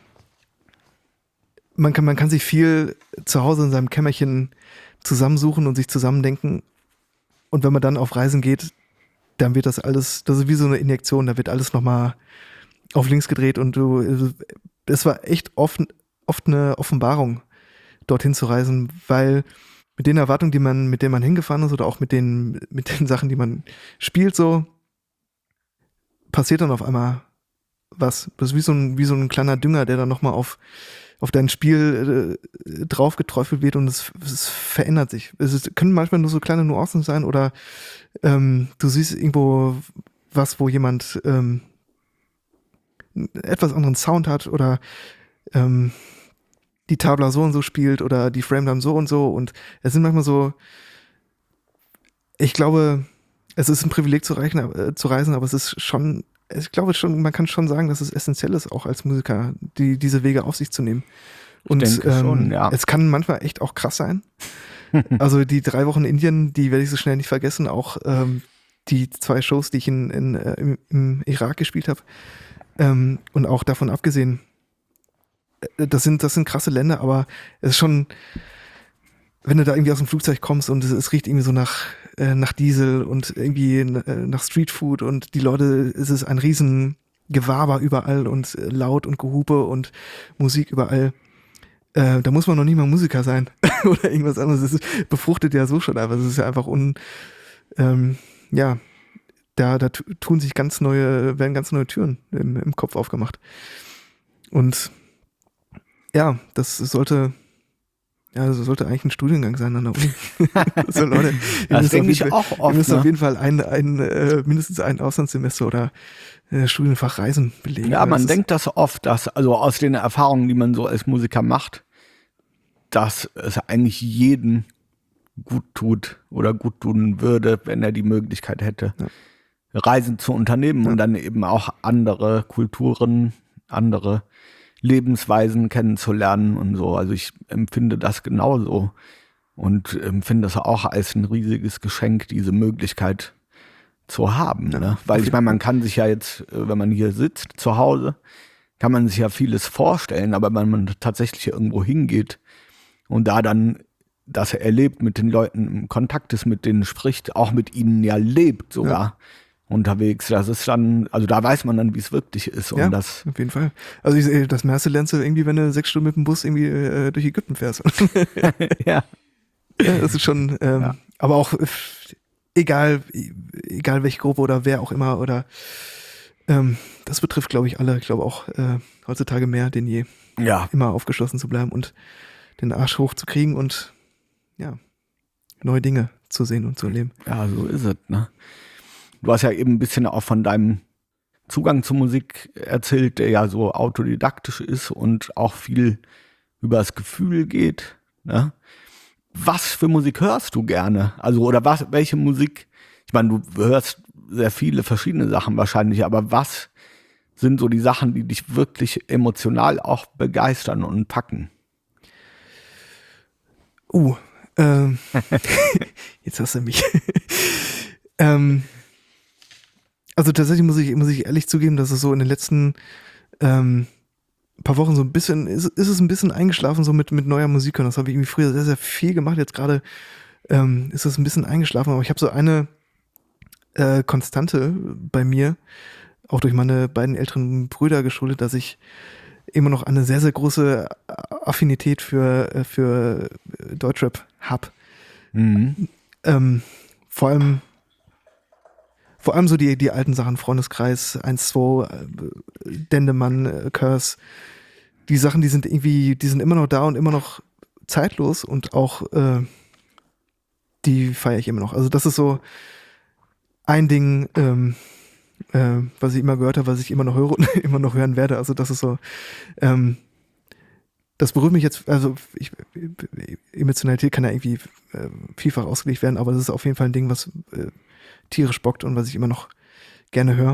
man kann sich viel zu Hause in seinem Kämmerchen zusammensuchen und sich zusammendenken. Und wenn man dann auf Reisen geht, dann wird das ist wie so eine Injektion, da wird alles nochmal auf links gedreht und es war echt oft eine Offenbarung, dorthin zu reisen, weil mit den Erwartungen, mit denen man hingefahren ist oder auch mit den Sachen, die man spielt, so passiert dann auf einmal was. Das ist wie so ein kleiner Dünger, der dann nochmal auf dein Spiel drauf geträufelt wird und es verändert sich. Können manchmal nur so kleine Nuancen sein oder du siehst irgendwo was, wo jemand einen etwas anderen Sound hat oder die Tabla so und so spielt oder die Frame dann so und es sind manchmal so, ich glaube, es ist ein Privileg zu reisen, aber es ist schon, ich glaube schon, man kann schon sagen, dass es essentiell ist, auch als Musiker, diese Wege auf sich zu nehmen. Und ich denke schon, ja. Es kann manchmal echt auch krass sein. Also die 3 Wochen in Indien, die werde ich so schnell nicht vergessen, auch die 2 Shows, die ich im Irak gespielt habe. Und auch davon abgesehen, das sind krasse Länder, aber es ist schon, wenn du da irgendwie aus dem Flugzeug kommst und es riecht irgendwie so nach Diesel und irgendwie nach Streetfood und die Leute, es ist ein riesen Gewaber überall und laut und Gehupe und Musik überall. Da muss man noch nicht mal Musiker sein oder irgendwas anderes. Es befruchtet ja so schon einfach. Es ist ja einfach da werden ganz neue Türen im Kopf aufgemacht. Und ja, das sollte eigentlich ein Studiengang sein an der Uni. Also Leute, das denke ich auch oft. Ihr müsst auf jeden Fall mindestens ein Auslandssemester oder Studienfach Reisen belegen. Ja, man denkt das oft, also aus den Erfahrungen, die man so als Musiker macht, dass es eigentlich jeden gut tut oder gut tun würde, wenn er die Möglichkeit hätte, Reisen zu unternehmen und dann eben auch andere Kulturen, andere Lebensweisen kennenzulernen und so. Also ich empfinde das genauso und empfinde das auch als ein riesiges Geschenk, diese Möglichkeit zu haben. Ne? Weil ich meine, man kann sich ja jetzt, wenn man hier sitzt, zu Hause, kann man sich ja vieles vorstellen, aber wenn man tatsächlich irgendwo hingeht und da dann das erlebt, mit den Leuten im Kontakt ist, mit denen spricht, auch mit ihnen ja lebt sogar unterwegs, das ist dann, also da weiß man dann, wie es wirklich ist. Und das auf jeden Fall. Also ich sehe, das meiste lernst du irgendwie, wenn du 6 Stunden mit dem Bus irgendwie durch Ägypten fährst. Ja, das ist schon, aber auch egal welche Gruppe oder wer auch immer oder das betrifft, glaube ich, alle. Ich glaube auch heutzutage mehr denn je. Ja. Immer aufgeschlossen zu bleiben und den Arsch hochzukriegen und neue Dinge zu sehen und zu erleben. Ja, so ist es, ne? Du hast ja eben ein bisschen auch von deinem Zugang zur Musik erzählt, der ja so autodidaktisch ist und auch viel über das Gefühl geht, ne? Was für Musik hörst du gerne? Also, oder welche Musik? Ich meine, du hörst sehr viele verschiedene Sachen wahrscheinlich, aber was sind so die Sachen, die dich wirklich emotional auch begeistern und packen? Jetzt hast du mich. Also tatsächlich muss ich ehrlich zugeben, dass es so in den letzten paar Wochen so ein bisschen, ist es ein bisschen eingeschlafen, so mit neuer Musik. Und das habe ich irgendwie früher sehr, sehr viel gemacht. Jetzt gerade ist es ein bisschen eingeschlafen, aber ich habe so eine Konstante bei mir, auch durch meine beiden älteren Brüder geschuldet, dass ich immer noch eine sehr, sehr große Affinität für Deutschrap habe. Mhm. Vor allem so die alten Sachen, Freundeskreis, 1-2, Dendemann, Curse, die Sachen, die sind immer noch da und immer noch zeitlos und auch die feiere ich immer noch. Also das ist so ein Ding, was ich immer gehört habe, was ich immer noch höre und immer noch hören werde. Also das ist so, das berührt mich jetzt, also Emotionalität kann ja irgendwie vielfach ausgelegt werden, aber das ist auf jeden Fall ein Ding, was tierisch bockt und was ich immer noch gerne höre.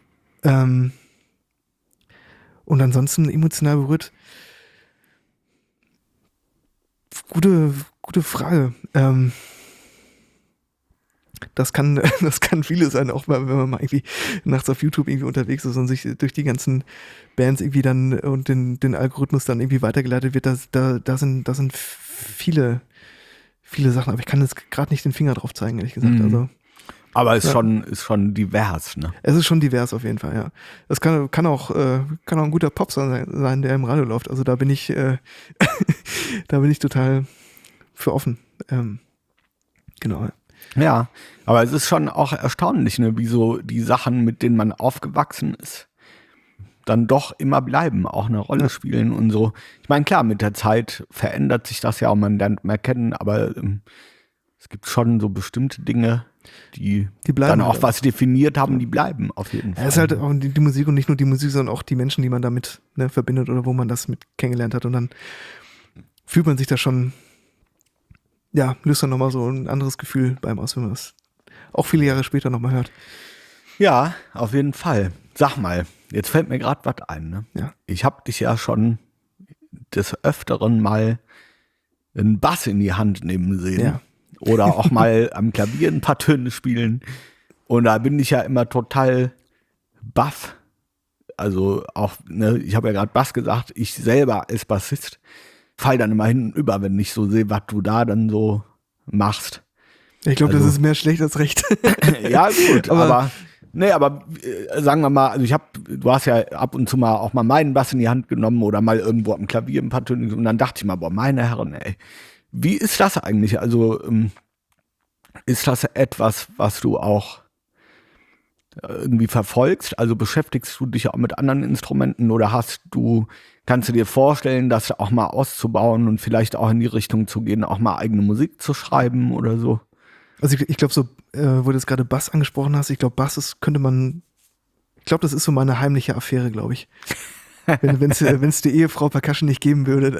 Und ansonsten emotional berührt. Gute Frage. Das kann vieles sein, auch wenn man mal irgendwie nachts auf YouTube irgendwie unterwegs ist und sich durch die ganzen Bands irgendwie dann und den Algorithmus dann irgendwie weitergeleitet wird. Da sind viele Sachen, aber ich kann jetzt gerade nicht den Finger drauf zeigen, ehrlich gesagt. Mhm. Also Aber ist schon divers, ne? Es ist schon divers auf jeden Fall, ja. Es kann auch ein guter Pop sein, der im Radio läuft. Also da bin ich total für offen. Genau. Ja, aber es ist schon auch erstaunlich, ne, wie so die Sachen, mit denen man aufgewachsen ist, dann doch immer bleiben, auch eine Rolle spielen und so. Ich meine, klar, mit der Zeit verändert sich das ja und man lernt mehr kennen, aber es gibt schon so bestimmte Dinge, die bleiben dann auch was definiert haben, die bleiben auf jeden Fall. Es ist halt auch die Musik und nicht nur die Musik, sondern auch die Menschen, die man damit verbindet oder wo man das mit kennengelernt hat und dann fühlt man sich da schon, ja, löst dann nochmal so ein anderes Gefühl beim aus, wenn man das auch viele Jahre später nochmal hört. Ja, auf jeden Fall. Sag mal, jetzt fällt mir gerade was ein. Ne? Ja. Ich habe dich ja schon des Öfteren mal einen Bass in die Hand nehmen sehen. Ja. Oder auch mal am Klavier ein paar Töne spielen. Und da bin ich ja immer total baff. Also auch, ne, ich habe ja gerade Bass gesagt, ich selber als Bassist fall dann immer hinten über, wenn ich so sehe, was du da dann so machst. Ich glaube, Also, das ist mehr schlecht als recht. Ja, gut, aber sagen wir mal, also du hast ja ab und zu mal auch mal meinen Bass in die Hand genommen oder mal irgendwo am Klavier ein paar Töne und dann dachte ich mal, boah, meine Herren, ey, wie ist das eigentlich? Also ist das etwas, was du auch irgendwie verfolgst? Also beschäftigst du dich auch mit anderen Instrumenten oder kannst du dir vorstellen, das auch mal auszubauen und vielleicht auch in die Richtung zu gehen, auch mal eigene Musik zu schreiben oder so? Also ich glaube so, wo du jetzt gerade Bass angesprochen hast, ich glaube Bass das ist so meine heimliche Affäre, glaube ich. Wenn es die Ehefrau Percussion nicht geben würde.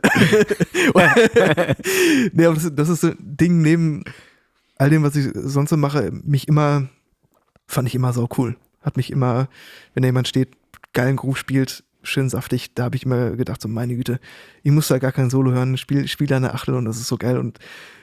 Nee, aber das ist so ein Ding neben all dem, was ich sonst so mache, fand ich immer so cool. Hat mich immer, wenn da jemand steht, geilen Groove spielt, schön saftig, da habe ich immer gedacht, so meine Güte, ich muss da gar kein Solo hören, spiel da eine Achtel und das ist so geil. Und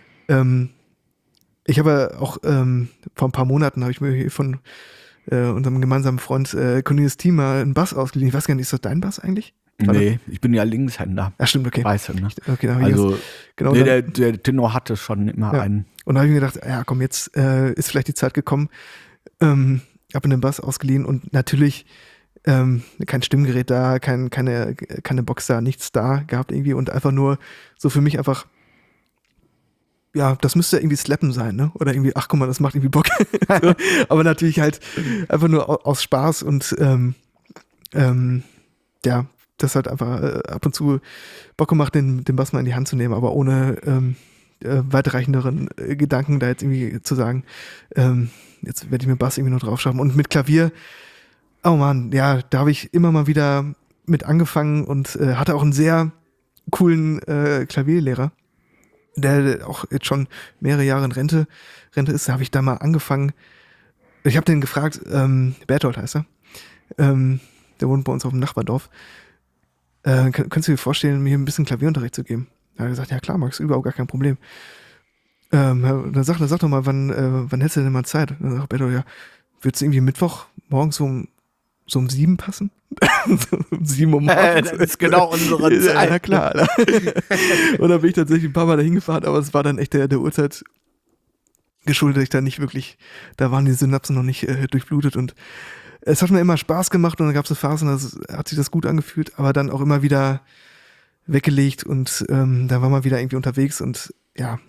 ich habe auch vor ein paar Monaten habe ich mir hier von unserem gemeinsamen Freund Cornelius Thiemer einen Bass ausgeliehen. Ich weiß gar nicht, ist das dein Bass eigentlich? Nee, ich bin ja Linkshänder. Ja, stimmt, okay. Weißt du, ne? Okay, also, genau, der Tenor hatte schon immer einen. Und da habe ich mir gedacht, ja komm, jetzt ist vielleicht die Zeit gekommen. Habe mir den Bass ausgeliehen und natürlich kein Stimmgerät da, keine Box da, nichts da gehabt irgendwie und einfach nur so für mich einfach, ja, das müsste irgendwie Slappen sein, ne? Oder irgendwie, ach guck mal, das macht irgendwie Bock. So, aber natürlich halt einfach nur aus Spaß und ja, das hat einfach ab und zu Bock gemacht, den Bass mal in die Hand zu nehmen, aber ohne weitreichenderen Gedanken da jetzt irgendwie zu sagen, jetzt werde ich mir Bass irgendwie noch drauf schaffen. Und mit Klavier, oh Mann, ja, da habe ich immer mal wieder mit angefangen und hatte auch einen sehr coolen Klavierlehrer, der auch jetzt schon mehrere Jahre in Rente ist. Da habe ich da mal angefangen. Ich habe den gefragt, Berthold heißt er, der wohnt bei uns auf dem Nachbardorf. Könntest du dir vorstellen, mir ein bisschen Klavierunterricht zu geben? Da hat er gesagt, ja klar, Max, überhaupt gar kein Problem. Dann sag doch mal, wann hättest du denn mal Zeit? Dann sagt Berthold, ja, würdest du irgendwie Mittwoch morgens um 7 passen? Um 7 Uhr morgens. Das ist genau unsere Zeit. Ja, na klar. Und dann bin ich tatsächlich ein paar Mal dahin gefahren, aber es war dann echt der Uhrzeit geschuldet, dass ich da nicht wirklich, da waren die Synapsen noch nicht durchblutet und es hat mir immer Spaß gemacht und dann gab es Phasen, da hat sich das gut angefühlt, aber dann auch immer wieder weggelegt und da war man wieder irgendwie unterwegs und ja.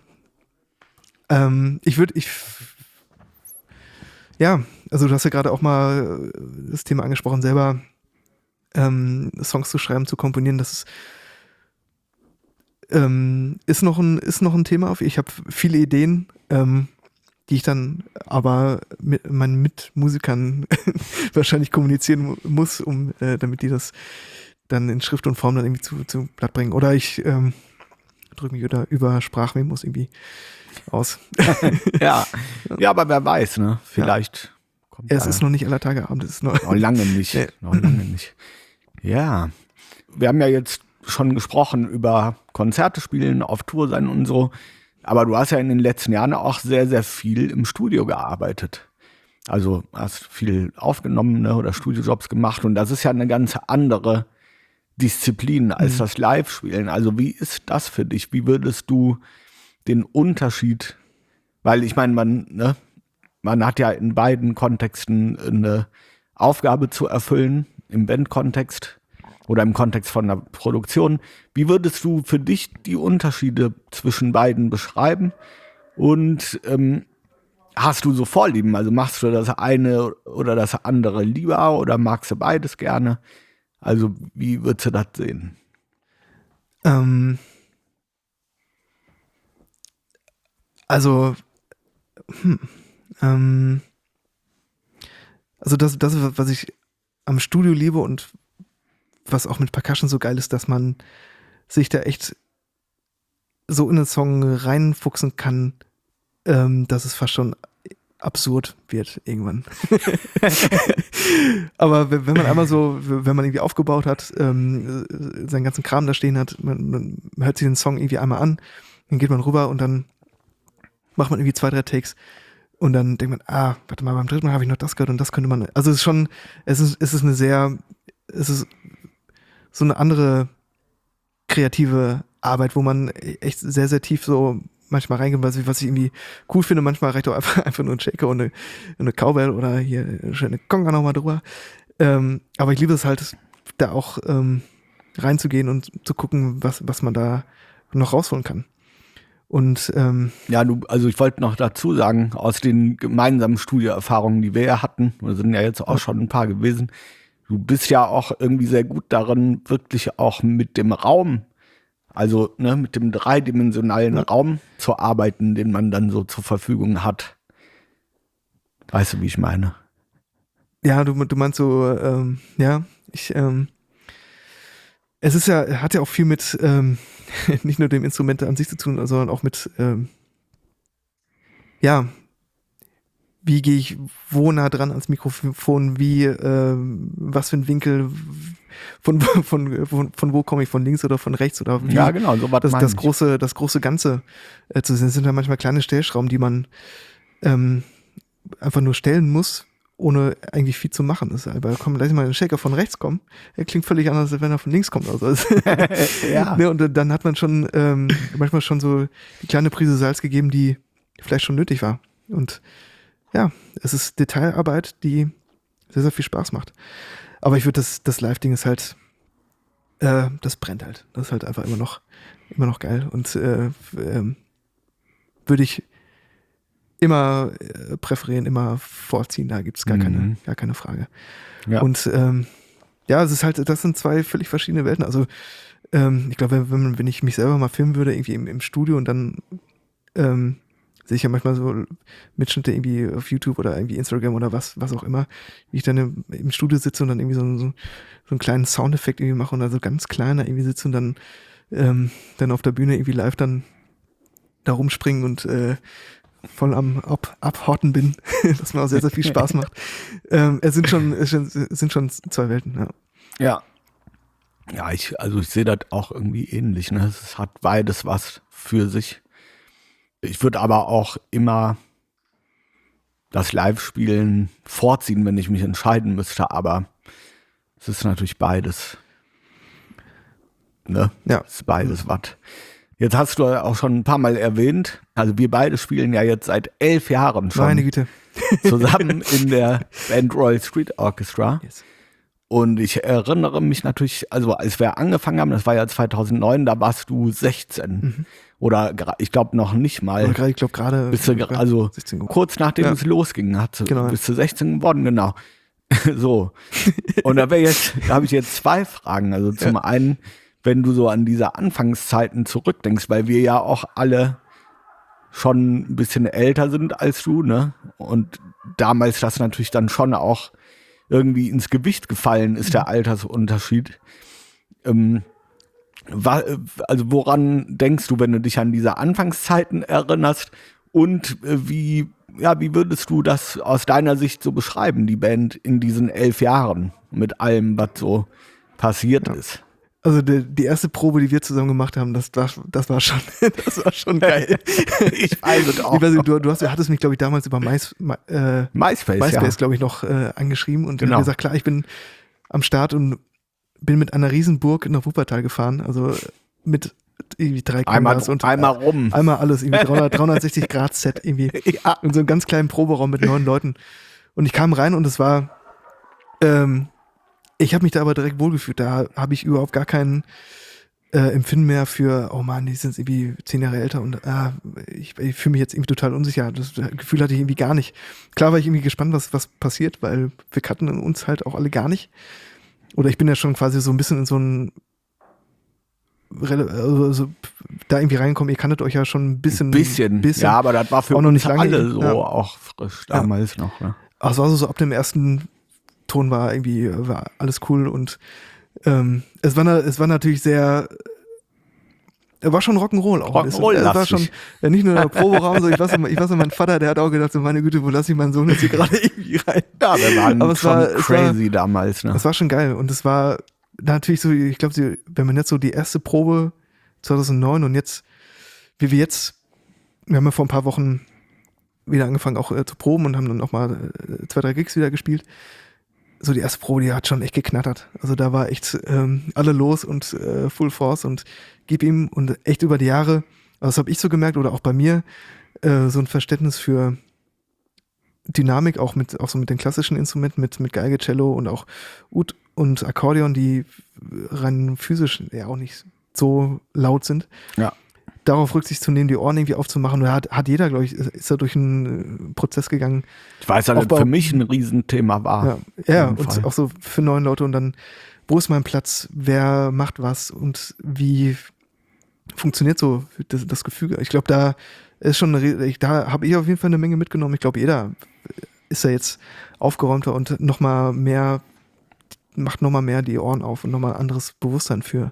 Ja, also du hast ja gerade auch mal das Thema angesprochen, selber Songs zu schreiben, zu komponieren, das ist noch ein Thema. Ich habe viele Ideen, die ich dann aber mit meinen Mitmusikern wahrscheinlich kommunizieren muss, damit die das dann in Schrift und Form dann irgendwie zu Blatt bringen. Oder ich drücke mich über Sprachmemos irgendwie aus. Ja, aber wer weiß, ne? Vielleicht kommt es ist noch nicht aller Tage Abend, es ist noch lange nicht. Nee. Noch lange nicht. Ja, wir haben ja jetzt schon gesprochen über Konzerte spielen, auf Tour sein und so. Aber du hast ja in den letzten Jahren auch sehr, sehr viel im Studio gearbeitet. Also hast viel aufgenommen, ne, oder Studiojobs gemacht. Und das ist ja eine ganz andere Disziplin als das Live-Spielen. Also wie ist das für dich? Wie würdest du den Unterschied, weil ich meine, man hat ja in beiden Kontexten eine Aufgabe zu erfüllen, im Bandkontext oder im Kontext von der Produktion. Wie würdest du für dich die Unterschiede zwischen beiden beschreiben? Und hast du so Vorlieben? Also machst du das eine oder das andere lieber oder magst du beides gerne? Also wie würdest du das sehen? Also das, was ich am Studio liebe und was auch mit Percussion so geil ist, dass man sich da echt so in den Song reinfuchsen kann, dass es fast schon absurd wird irgendwann. Aber wenn man einmal so, wenn man irgendwie aufgebaut hat, seinen ganzen Kram da stehen hat, man hört sich den Song irgendwie einmal an, dann geht man rüber und dann macht man irgendwie 2, 3 Takes und dann denkt man, warte mal, beim dritten Mal habe ich noch das gehört und das könnte man, also es ist so eine andere kreative Arbeit, wo man echt sehr, sehr tief so manchmal reingeht, was ich irgendwie cool finde, manchmal reicht auch einfach nur ein Shaker und eine Cowbell oder hier eine schöne Conga nochmal drüber. Aber ich liebe es halt, da auch reinzugehen und zu gucken, was man da noch rausholen kann. Und also ich wollte noch dazu sagen, aus den gemeinsamen Studioerfahrungen, die wir ja hatten, wir sind ja jetzt auch schon ein paar gewesen, du bist ja auch irgendwie sehr gut darin, wirklich auch mit dem Raum, also mit dem dreidimensionalen Raum zu arbeiten, den man dann so zur Verfügung hat. Weißt du, wie ich meine? Ja, du meinst so, es ist ja, hat ja auch viel mit nicht nur dem Instrument an sich zu tun, sondern auch mit wie gehe ich wo nah dran ans Mikrofon, was für ein Winkel, von wo komme ich, von links oder von rechts oder wie, ja, genau, so was das große Ganze zu sehen. Es sind ja manchmal kleine Stellschrauben, die man einfach nur stellen muss, ohne eigentlich viel zu machen. Das ist aber lass mal ein Shaker von rechts kommen, er klingt völlig anders, als wenn er von links kommt. Also ja. Ne, und dann hat man schon manchmal schon so die kleine Prise Salz gegeben, die vielleicht schon nötig war. Und ja, es ist Detailarbeit, die sehr, sehr viel Spaß macht. Aber ich würde das Live-Ding ist halt, das brennt halt. Das ist halt einfach immer noch geil. Und würde ich immer präferieren, immer vorziehen. Da gibt es gar keine Frage. Ja. Und es ist halt, das sind 2 völlig verschiedene Welten. Also ich glaube, wenn ich mich selber mal filmen würde, irgendwie im Studio und dann sehe ich ja manchmal so Mitschnitte irgendwie auf YouTube oder irgendwie Instagram oder was auch immer, wie ich dann im Studio sitze und dann irgendwie so einen kleinen Soundeffekt irgendwie mache und dann so ganz kleiner irgendwie sitze und dann auf der Bühne irgendwie live dann da rumspringen und voll am Abhorten bin, was mir auch sehr, sehr viel Spaß macht. Es sind schon 2 Welten, ja. Ja, ich sehe das auch irgendwie ähnlich. Ne? Es hat beides was für sich. Ich würde aber auch immer das Live-Spielen vorziehen, wenn ich mich entscheiden müsste, aber es ist natürlich beides. Ne? Ja. Es ist beides was. Jetzt hast du auch schon ein paar Mal erwähnt, also wir beide spielen ja jetzt seit 11 Jahren schon meine Güte. zusammen in der Band Royal Street Orchestra. Yes. Und ich erinnere mich natürlich, also als wir angefangen haben, das war ja 2009, da warst du 16. Mhm. Oder ich glaube noch nicht mal. Ich glaube gerade. Also kurz nachdem es losging, bist du 16 geworden, genau. So. Und da habe ich jetzt 2 Fragen. Also zum einen, wenn du so an diese Anfangszeiten zurückdenkst, weil wir ja auch alle schon ein bisschen älter sind als du, ne? Und damals das natürlich dann schon auch irgendwie ins Gewicht gefallen ist, der Altersunterschied. Also woran denkst du, wenn du dich an diese Anfangszeiten erinnerst? Und wie würdest du das aus deiner Sicht so beschreiben, die Band in diesen 11 Jahren, mit allem, was so passiert ist? Also die erste Probe, die wir zusammen gemacht haben, das war schon geil. Ich weiß es auch. Du hattest mich, glaube ich, damals über MySpace, glaube ich, noch angeschrieben und dann gesagt, klar, ich bin am Start und bin mit einer Riesenburg nach Wuppertal gefahren, also mit irgendwie 3 Einmal, Kameras und einmal rum. einmal alles, irgendwie 360 Grad Set irgendwie. Ja. In so einem ganz kleinen Proberaum mit 9 Leuten. Und ich kam rein und es war, ich habe mich da aber direkt wohlgefühlt. Da habe ich überhaupt gar keinen Empfinden mehr für, oh Mann, die sind irgendwie 10 Jahre älter und ich fühle mich jetzt irgendwie total unsicher. Das Gefühl hatte ich irgendwie gar nicht. Klar war ich irgendwie gespannt, was passiert, weil wir kannten uns halt auch alle gar nicht. Oder ich bin ja schon quasi so ein bisschen in so ein also da irgendwie reinkommen, ihr kanntet euch ja schon ein bisschen. Ja, aber das war für auch noch nicht lange, alle so ja. auch frisch damals noch. Ne? Aber es war so ab dem ersten Ton war alles cool und es war natürlich sehr, war schon Rock'n'Roll auch. Es war schon nicht nur der Proberaum, so ich weiß noch, mein Vater, der hat auch gedacht, so meine Güte, wo lasse ich meinen Sohn jetzt hier gerade irgendwie rein? Ja, wir waren aber schon crazy damals. Ne? Es war schon geil und es war natürlich so, ich glaube, wenn man jetzt so die erste Probe 2009 und jetzt, wir haben ja vor ein paar Wochen wieder angefangen auch zu proben und haben dann auch mal 2, 3 Gigs wieder gespielt. So die erste Probe, die hat schon echt geknattert. Also da war echt alle los und Full Force und gib ihm und echt über die Jahre, also das habe ich so gemerkt oder auch bei mir, so ein Verständnis für Dynamik, auch so mit den klassischen Instrumenten, mit Geige, Cello und auch Ud und Akkordeon, die rein physisch ja auch nicht so laut sind. Ja. Darauf Rücksicht zu nehmen, die Ohren irgendwie aufzumachen. Da hat jeder, glaube ich, ist da durch einen Prozess gegangen. Ich weiß, dass das für mich ein Riesenthema war. Ja, und auch so für 9 Leute und dann, wo ist mein Platz, wer macht was und wie funktioniert so das Gefüge. Ich glaube, da ist schon, da habe ich auf jeden Fall eine Menge mitgenommen. Ich glaube, jeder ist ja jetzt aufgeräumter und macht nochmal mehr die Ohren auf und nochmal ein anderes Bewusstsein für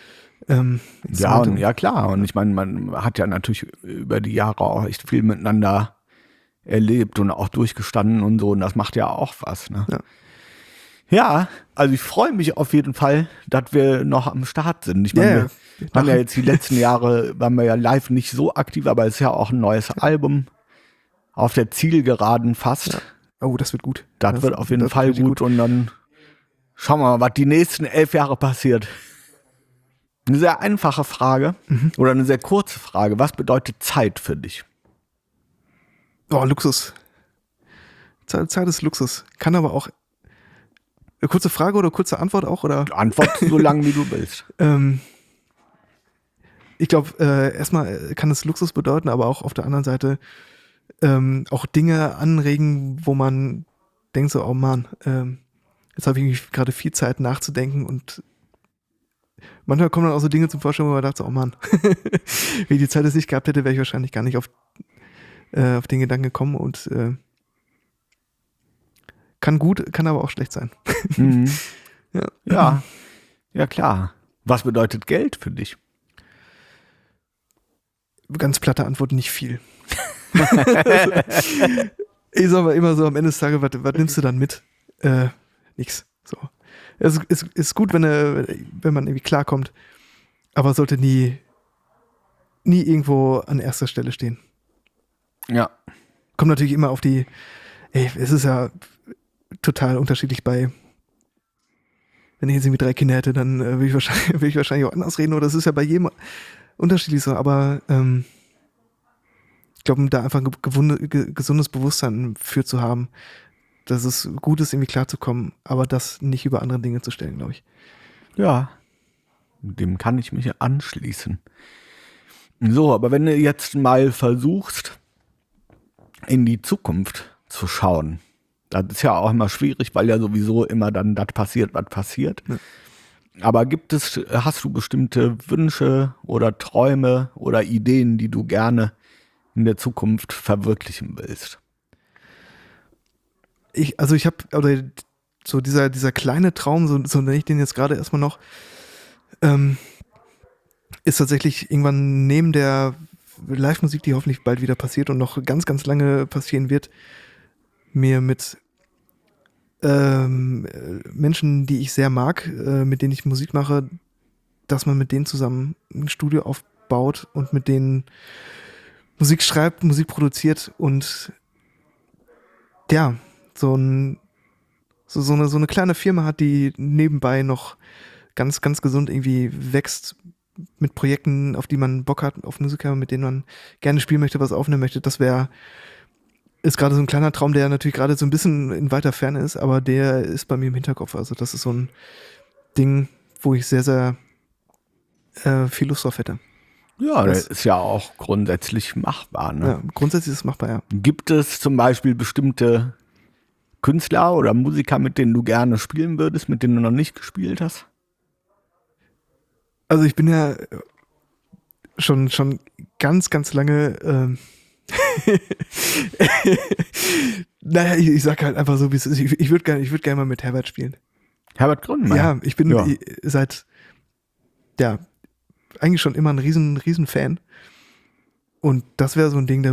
ja, klar. Und ich meine, man hat ja natürlich über die Jahre auch echt viel miteinander erlebt und auch durchgestanden und so. Und das macht ja auch was. Ne? Ja, also ich freue mich auf jeden Fall, dass wir noch am Start sind. Ich meine, wir haben ja jetzt die letzten Jahre, waren wir ja live nicht so aktiv, aber es ist ja auch ein neues Album. Auf der Zielgeraden fast. Ja. Oh, das wird gut. Das wird auf jeden Fall gut. Und dann schauen wir mal, was die nächsten 11 Jahre passiert. Eine sehr einfache Frage oder eine sehr kurze Frage. Was bedeutet Zeit für dich? Oh, Luxus. Zeit ist Luxus. Kann aber auch eine kurze Frage oder kurze Antwort auch? Oder? Antwort so lang, wie du willst. Ich glaube, erstmal kann es Luxus bedeuten, aber auch auf der anderen Seite auch Dinge anregen, wo man denkt so, oh Mann, jetzt habe ich gerade viel Zeit nachzudenken und manchmal kommen dann auch so Dinge zum Vorstellen, wo man dachte, oh Mann, wenn ich die Zeit es nicht gehabt hätte, wäre ich wahrscheinlich gar nicht auf den Gedanken gekommen und kann gut, kann aber auch schlecht sein. Mhm. Ja, klar. Was bedeutet Geld für dich? Ganz platte Antwort, nicht viel. Ich sag mal immer so am Ende des Tages, was nimmst du dann mit? Nix. So. Es ist gut, wenn man irgendwie klarkommt, aber sollte nie irgendwo an erster Stelle stehen. Ja. Kommt natürlich immer auf es ist ja total unterschiedlich wenn ich jetzt irgendwie 3 Kinder hätte, dann will ich wahrscheinlich auch anders reden, oder das ist ja bei jedem unterschiedlich so, aber ich glaube, da einfach ein gesundes Bewusstsein für zu haben, dass es gut ist, irgendwie klarzukommen, aber das nicht über andere Dinge zu stellen, glaube ich. Ja, dem kann ich mich anschließen. So, aber wenn du jetzt mal versuchst, in die Zukunft zu schauen, das ist ja auch immer schwierig, weil ja sowieso immer dann das passiert, was passiert. Ja. Aber hast du bestimmte Wünsche oder Träume oder Ideen, die du gerne in der Zukunft verwirklichen willst? Ich habe, so dieser kleine Traum, so nenne ich den jetzt gerade erstmal noch, ist tatsächlich irgendwann neben der Live-Musik, die hoffentlich bald wieder passiert und noch ganz, ganz lange passieren wird, mir mit Menschen, die ich sehr mag, mit denen ich Musik mache, dass man mit denen zusammen ein Studio aufbaut und mit denen Musik schreibt, Musik produziert und ja, so eine kleine Firma hat, die nebenbei noch ganz, ganz gesund irgendwie wächst mit Projekten, auf die man Bock hat, auf Musiker, mit denen man gerne spielen möchte, was aufnehmen möchte, ist gerade so ein kleiner Traum, der natürlich gerade so ein bisschen in weiter Ferne ist, aber der ist bei mir im Hinterkopf. Also das ist so ein Ding, wo ich sehr, sehr viel Lust drauf hätte. Ja, das ist ja auch grundsätzlich machbar. Ne? Ja, grundsätzlich ist es machbar, ja. Gibt es zum Beispiel bestimmte Künstler oder Musiker, mit denen du gerne spielen würdest, mit denen du noch nicht gespielt hast? Also ich bin ja schon ganz, ganz lange naja, ich sag halt einfach so, wie es ist. Ich würde gerne mal mit Herbert spielen. Herbert Grönemeyer? Ja, ich bin seit eigentlich schon immer ein riesen Fan. Und das wäre so ein Ding,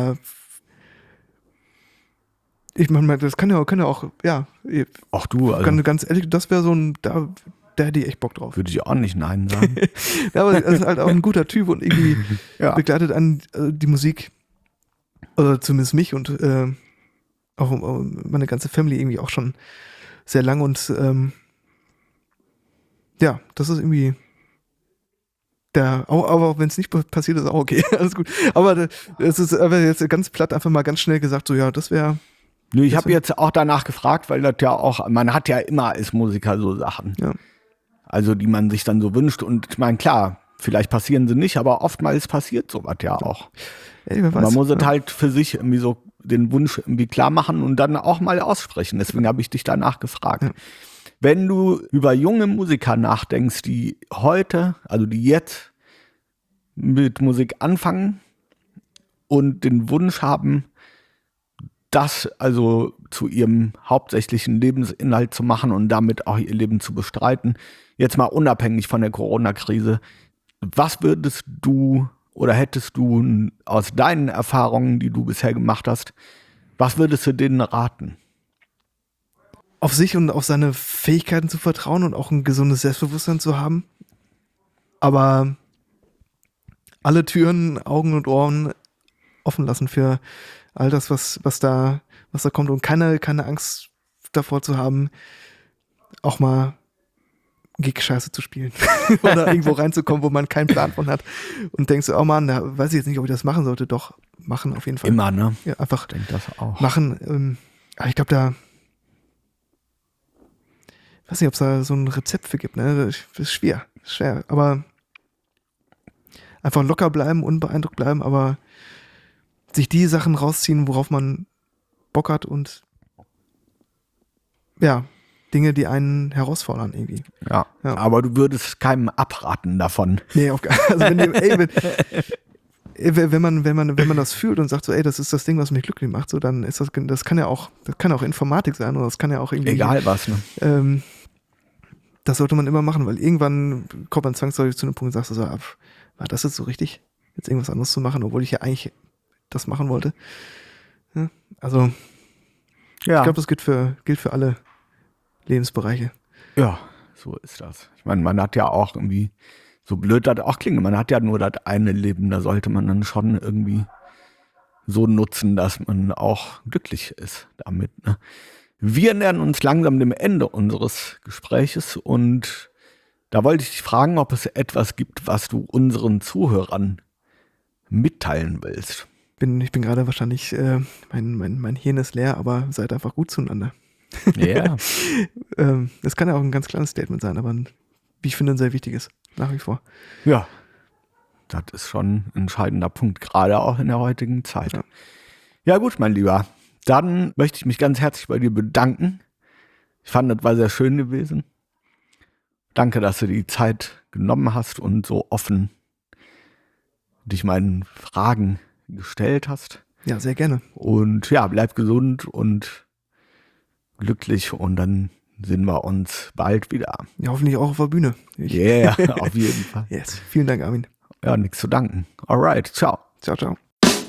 ich meine, das kann ja auch, ja. Ach du, also. Ganz ehrlich, das wäre so ein, da hätte ich echt Bock drauf. Würde ich auch nicht Nein sagen. Ja, aber er ist halt auch ein guter Typ und irgendwie begleitet an die Musik, oder zumindest mich und auch meine ganze Family irgendwie auch schon sehr lang und ja, das ist irgendwie aber wenn es nicht passiert, ist auch okay, alles gut. Aber es ist aber jetzt ganz platt einfach mal ganz schnell gesagt, so ja, das wäre. Nö, ich habe jetzt auch danach gefragt, weil das ja auch, man hat ja immer als Musiker so Sachen. Ja. Also die man sich dann so wünscht und ich meine, klar, vielleicht passieren sie nicht, aber oftmals passiert sowas ja auch. Ey, wer weiß, man muss es halt für sich irgendwie so den Wunsch irgendwie klar machen und dann auch mal aussprechen. Deswegen habe ich dich danach gefragt. Ja. Wenn du über junge Musiker nachdenkst, die heute, also die jetzt mit Musik anfangen und den Wunsch haben, das also zu ihrem hauptsächlichen Lebensinhalt zu machen und damit auch ihr Leben zu bestreiten, jetzt mal unabhängig von der Corona-Krise, was würdest du oder hättest du aus deinen Erfahrungen, die du bisher gemacht hast, was würdest du denen raten? Auf sich und auf seine Fähigkeiten zu vertrauen und auch ein gesundes Selbstbewusstsein zu haben. Aber alle Türen, Augen und Ohren offen lassen für all das, was da kommt und keine Angst davor zu haben, auch mal Gig-Scheiße zu spielen oder irgendwo reinzukommen, wo man keinen Plan von hat und denkst du, oh Mann, da weiß ich jetzt nicht, ob ich das machen sollte. Doch, machen auf jeden Fall. Immer, ne? Ja, einfach ich denke das auch. Machen. Aber ich glaube, ich weiß nicht, ob es da so ein Rezept für gibt, ne? Das ist schwer, aber einfach locker bleiben, unbeeindruckt bleiben, aber sich die Sachen rausziehen, worauf man Bock hat und ja, Dinge, die einen herausfordern irgendwie. Ja. Aber du würdest keinem abraten davon. Nee, also wenn man das fühlt und sagt so, ey, das ist das Ding, was mich glücklich macht, so dann ist das kann auch Informatik sein oder das kann ja auch irgendwie. Egal was, ne? Das sollte man immer machen, weil irgendwann kommt man zwangsläufig zu einem Punkt und sagst du so, war das jetzt so richtig, jetzt irgendwas anderes zu machen, obwohl ich ja eigentlich das machen wollte. Ja, also ich glaube, das gilt für alle Lebensbereiche. Ja, so ist das. Ich meine, man hat ja auch irgendwie, so blöd das auch klingt, man hat ja nur das eine Leben, da sollte man dann schon irgendwie so nutzen, dass man auch glücklich ist damit. Ne? Wir nähern uns langsam dem Ende unseres Gespräches und da wollte ich dich fragen, ob es etwas gibt, was du unseren Zuhörern mitteilen willst. Ich bin gerade wahrscheinlich, mein Hirn ist leer, aber seid einfach gut zueinander. Ja. Das kann ja auch ein ganz kleines Statement sein, aber wie ich finde, ein sehr wichtiges, nach wie vor. Ja, das ist schon ein entscheidender Punkt, gerade auch in der heutigen Zeit. Ja gut, mein Lieber, dann möchte ich mich ganz herzlich bei dir bedanken. Ich fand, das war sehr schön gewesen. Danke, dass du die Zeit genommen hast und so offen dich meinen Fragen gestellt hast. Ja, sehr gerne. Und ja, bleib gesund und glücklich und dann sehen wir uns bald wieder. Ja, hoffentlich auch auf der Bühne. Ja, auf jeden Fall. Yes. Vielen Dank, Armin. Ja, nichts zu danken. Alright, ciao. Ciao, ciao.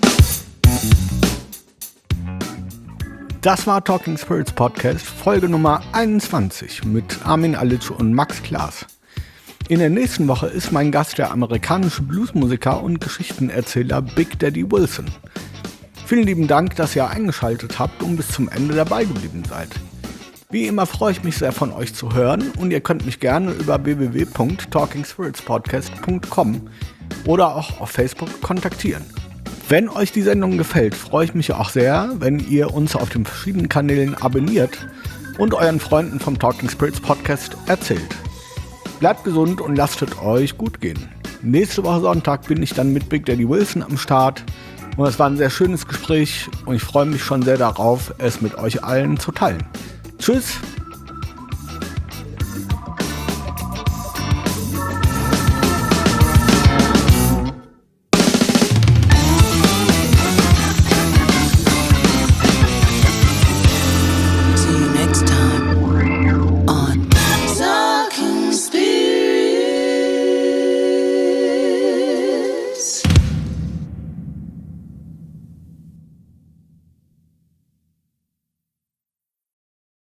Das war Talking Spirits Podcast, Folge Nummer 21 mit Armin Alic und Max Klaas. In der nächsten Woche ist mein Gast der amerikanische Bluesmusiker und Geschichtenerzähler Big Daddy Wilson. Vielen lieben Dank, dass ihr eingeschaltet habt und bis zum Ende dabei geblieben seid. Wie immer freue ich mich sehr von euch zu hören und ihr könnt mich gerne über www.talkingspiritspodcast.com oder auch auf Facebook kontaktieren. Wenn euch die Sendung gefällt, freue ich mich auch sehr, wenn ihr uns auf den verschiedenen Kanälen abonniert und euren Freunden vom Talking Spirits Podcast erzählt. Bleibt gesund und lasst es euch gut gehen. Nächste Woche Sonntag bin ich dann mit Big Daddy Wilson am Start und es war ein sehr schönes Gespräch und ich freue mich schon sehr darauf, es mit euch allen zu teilen. Tschüss!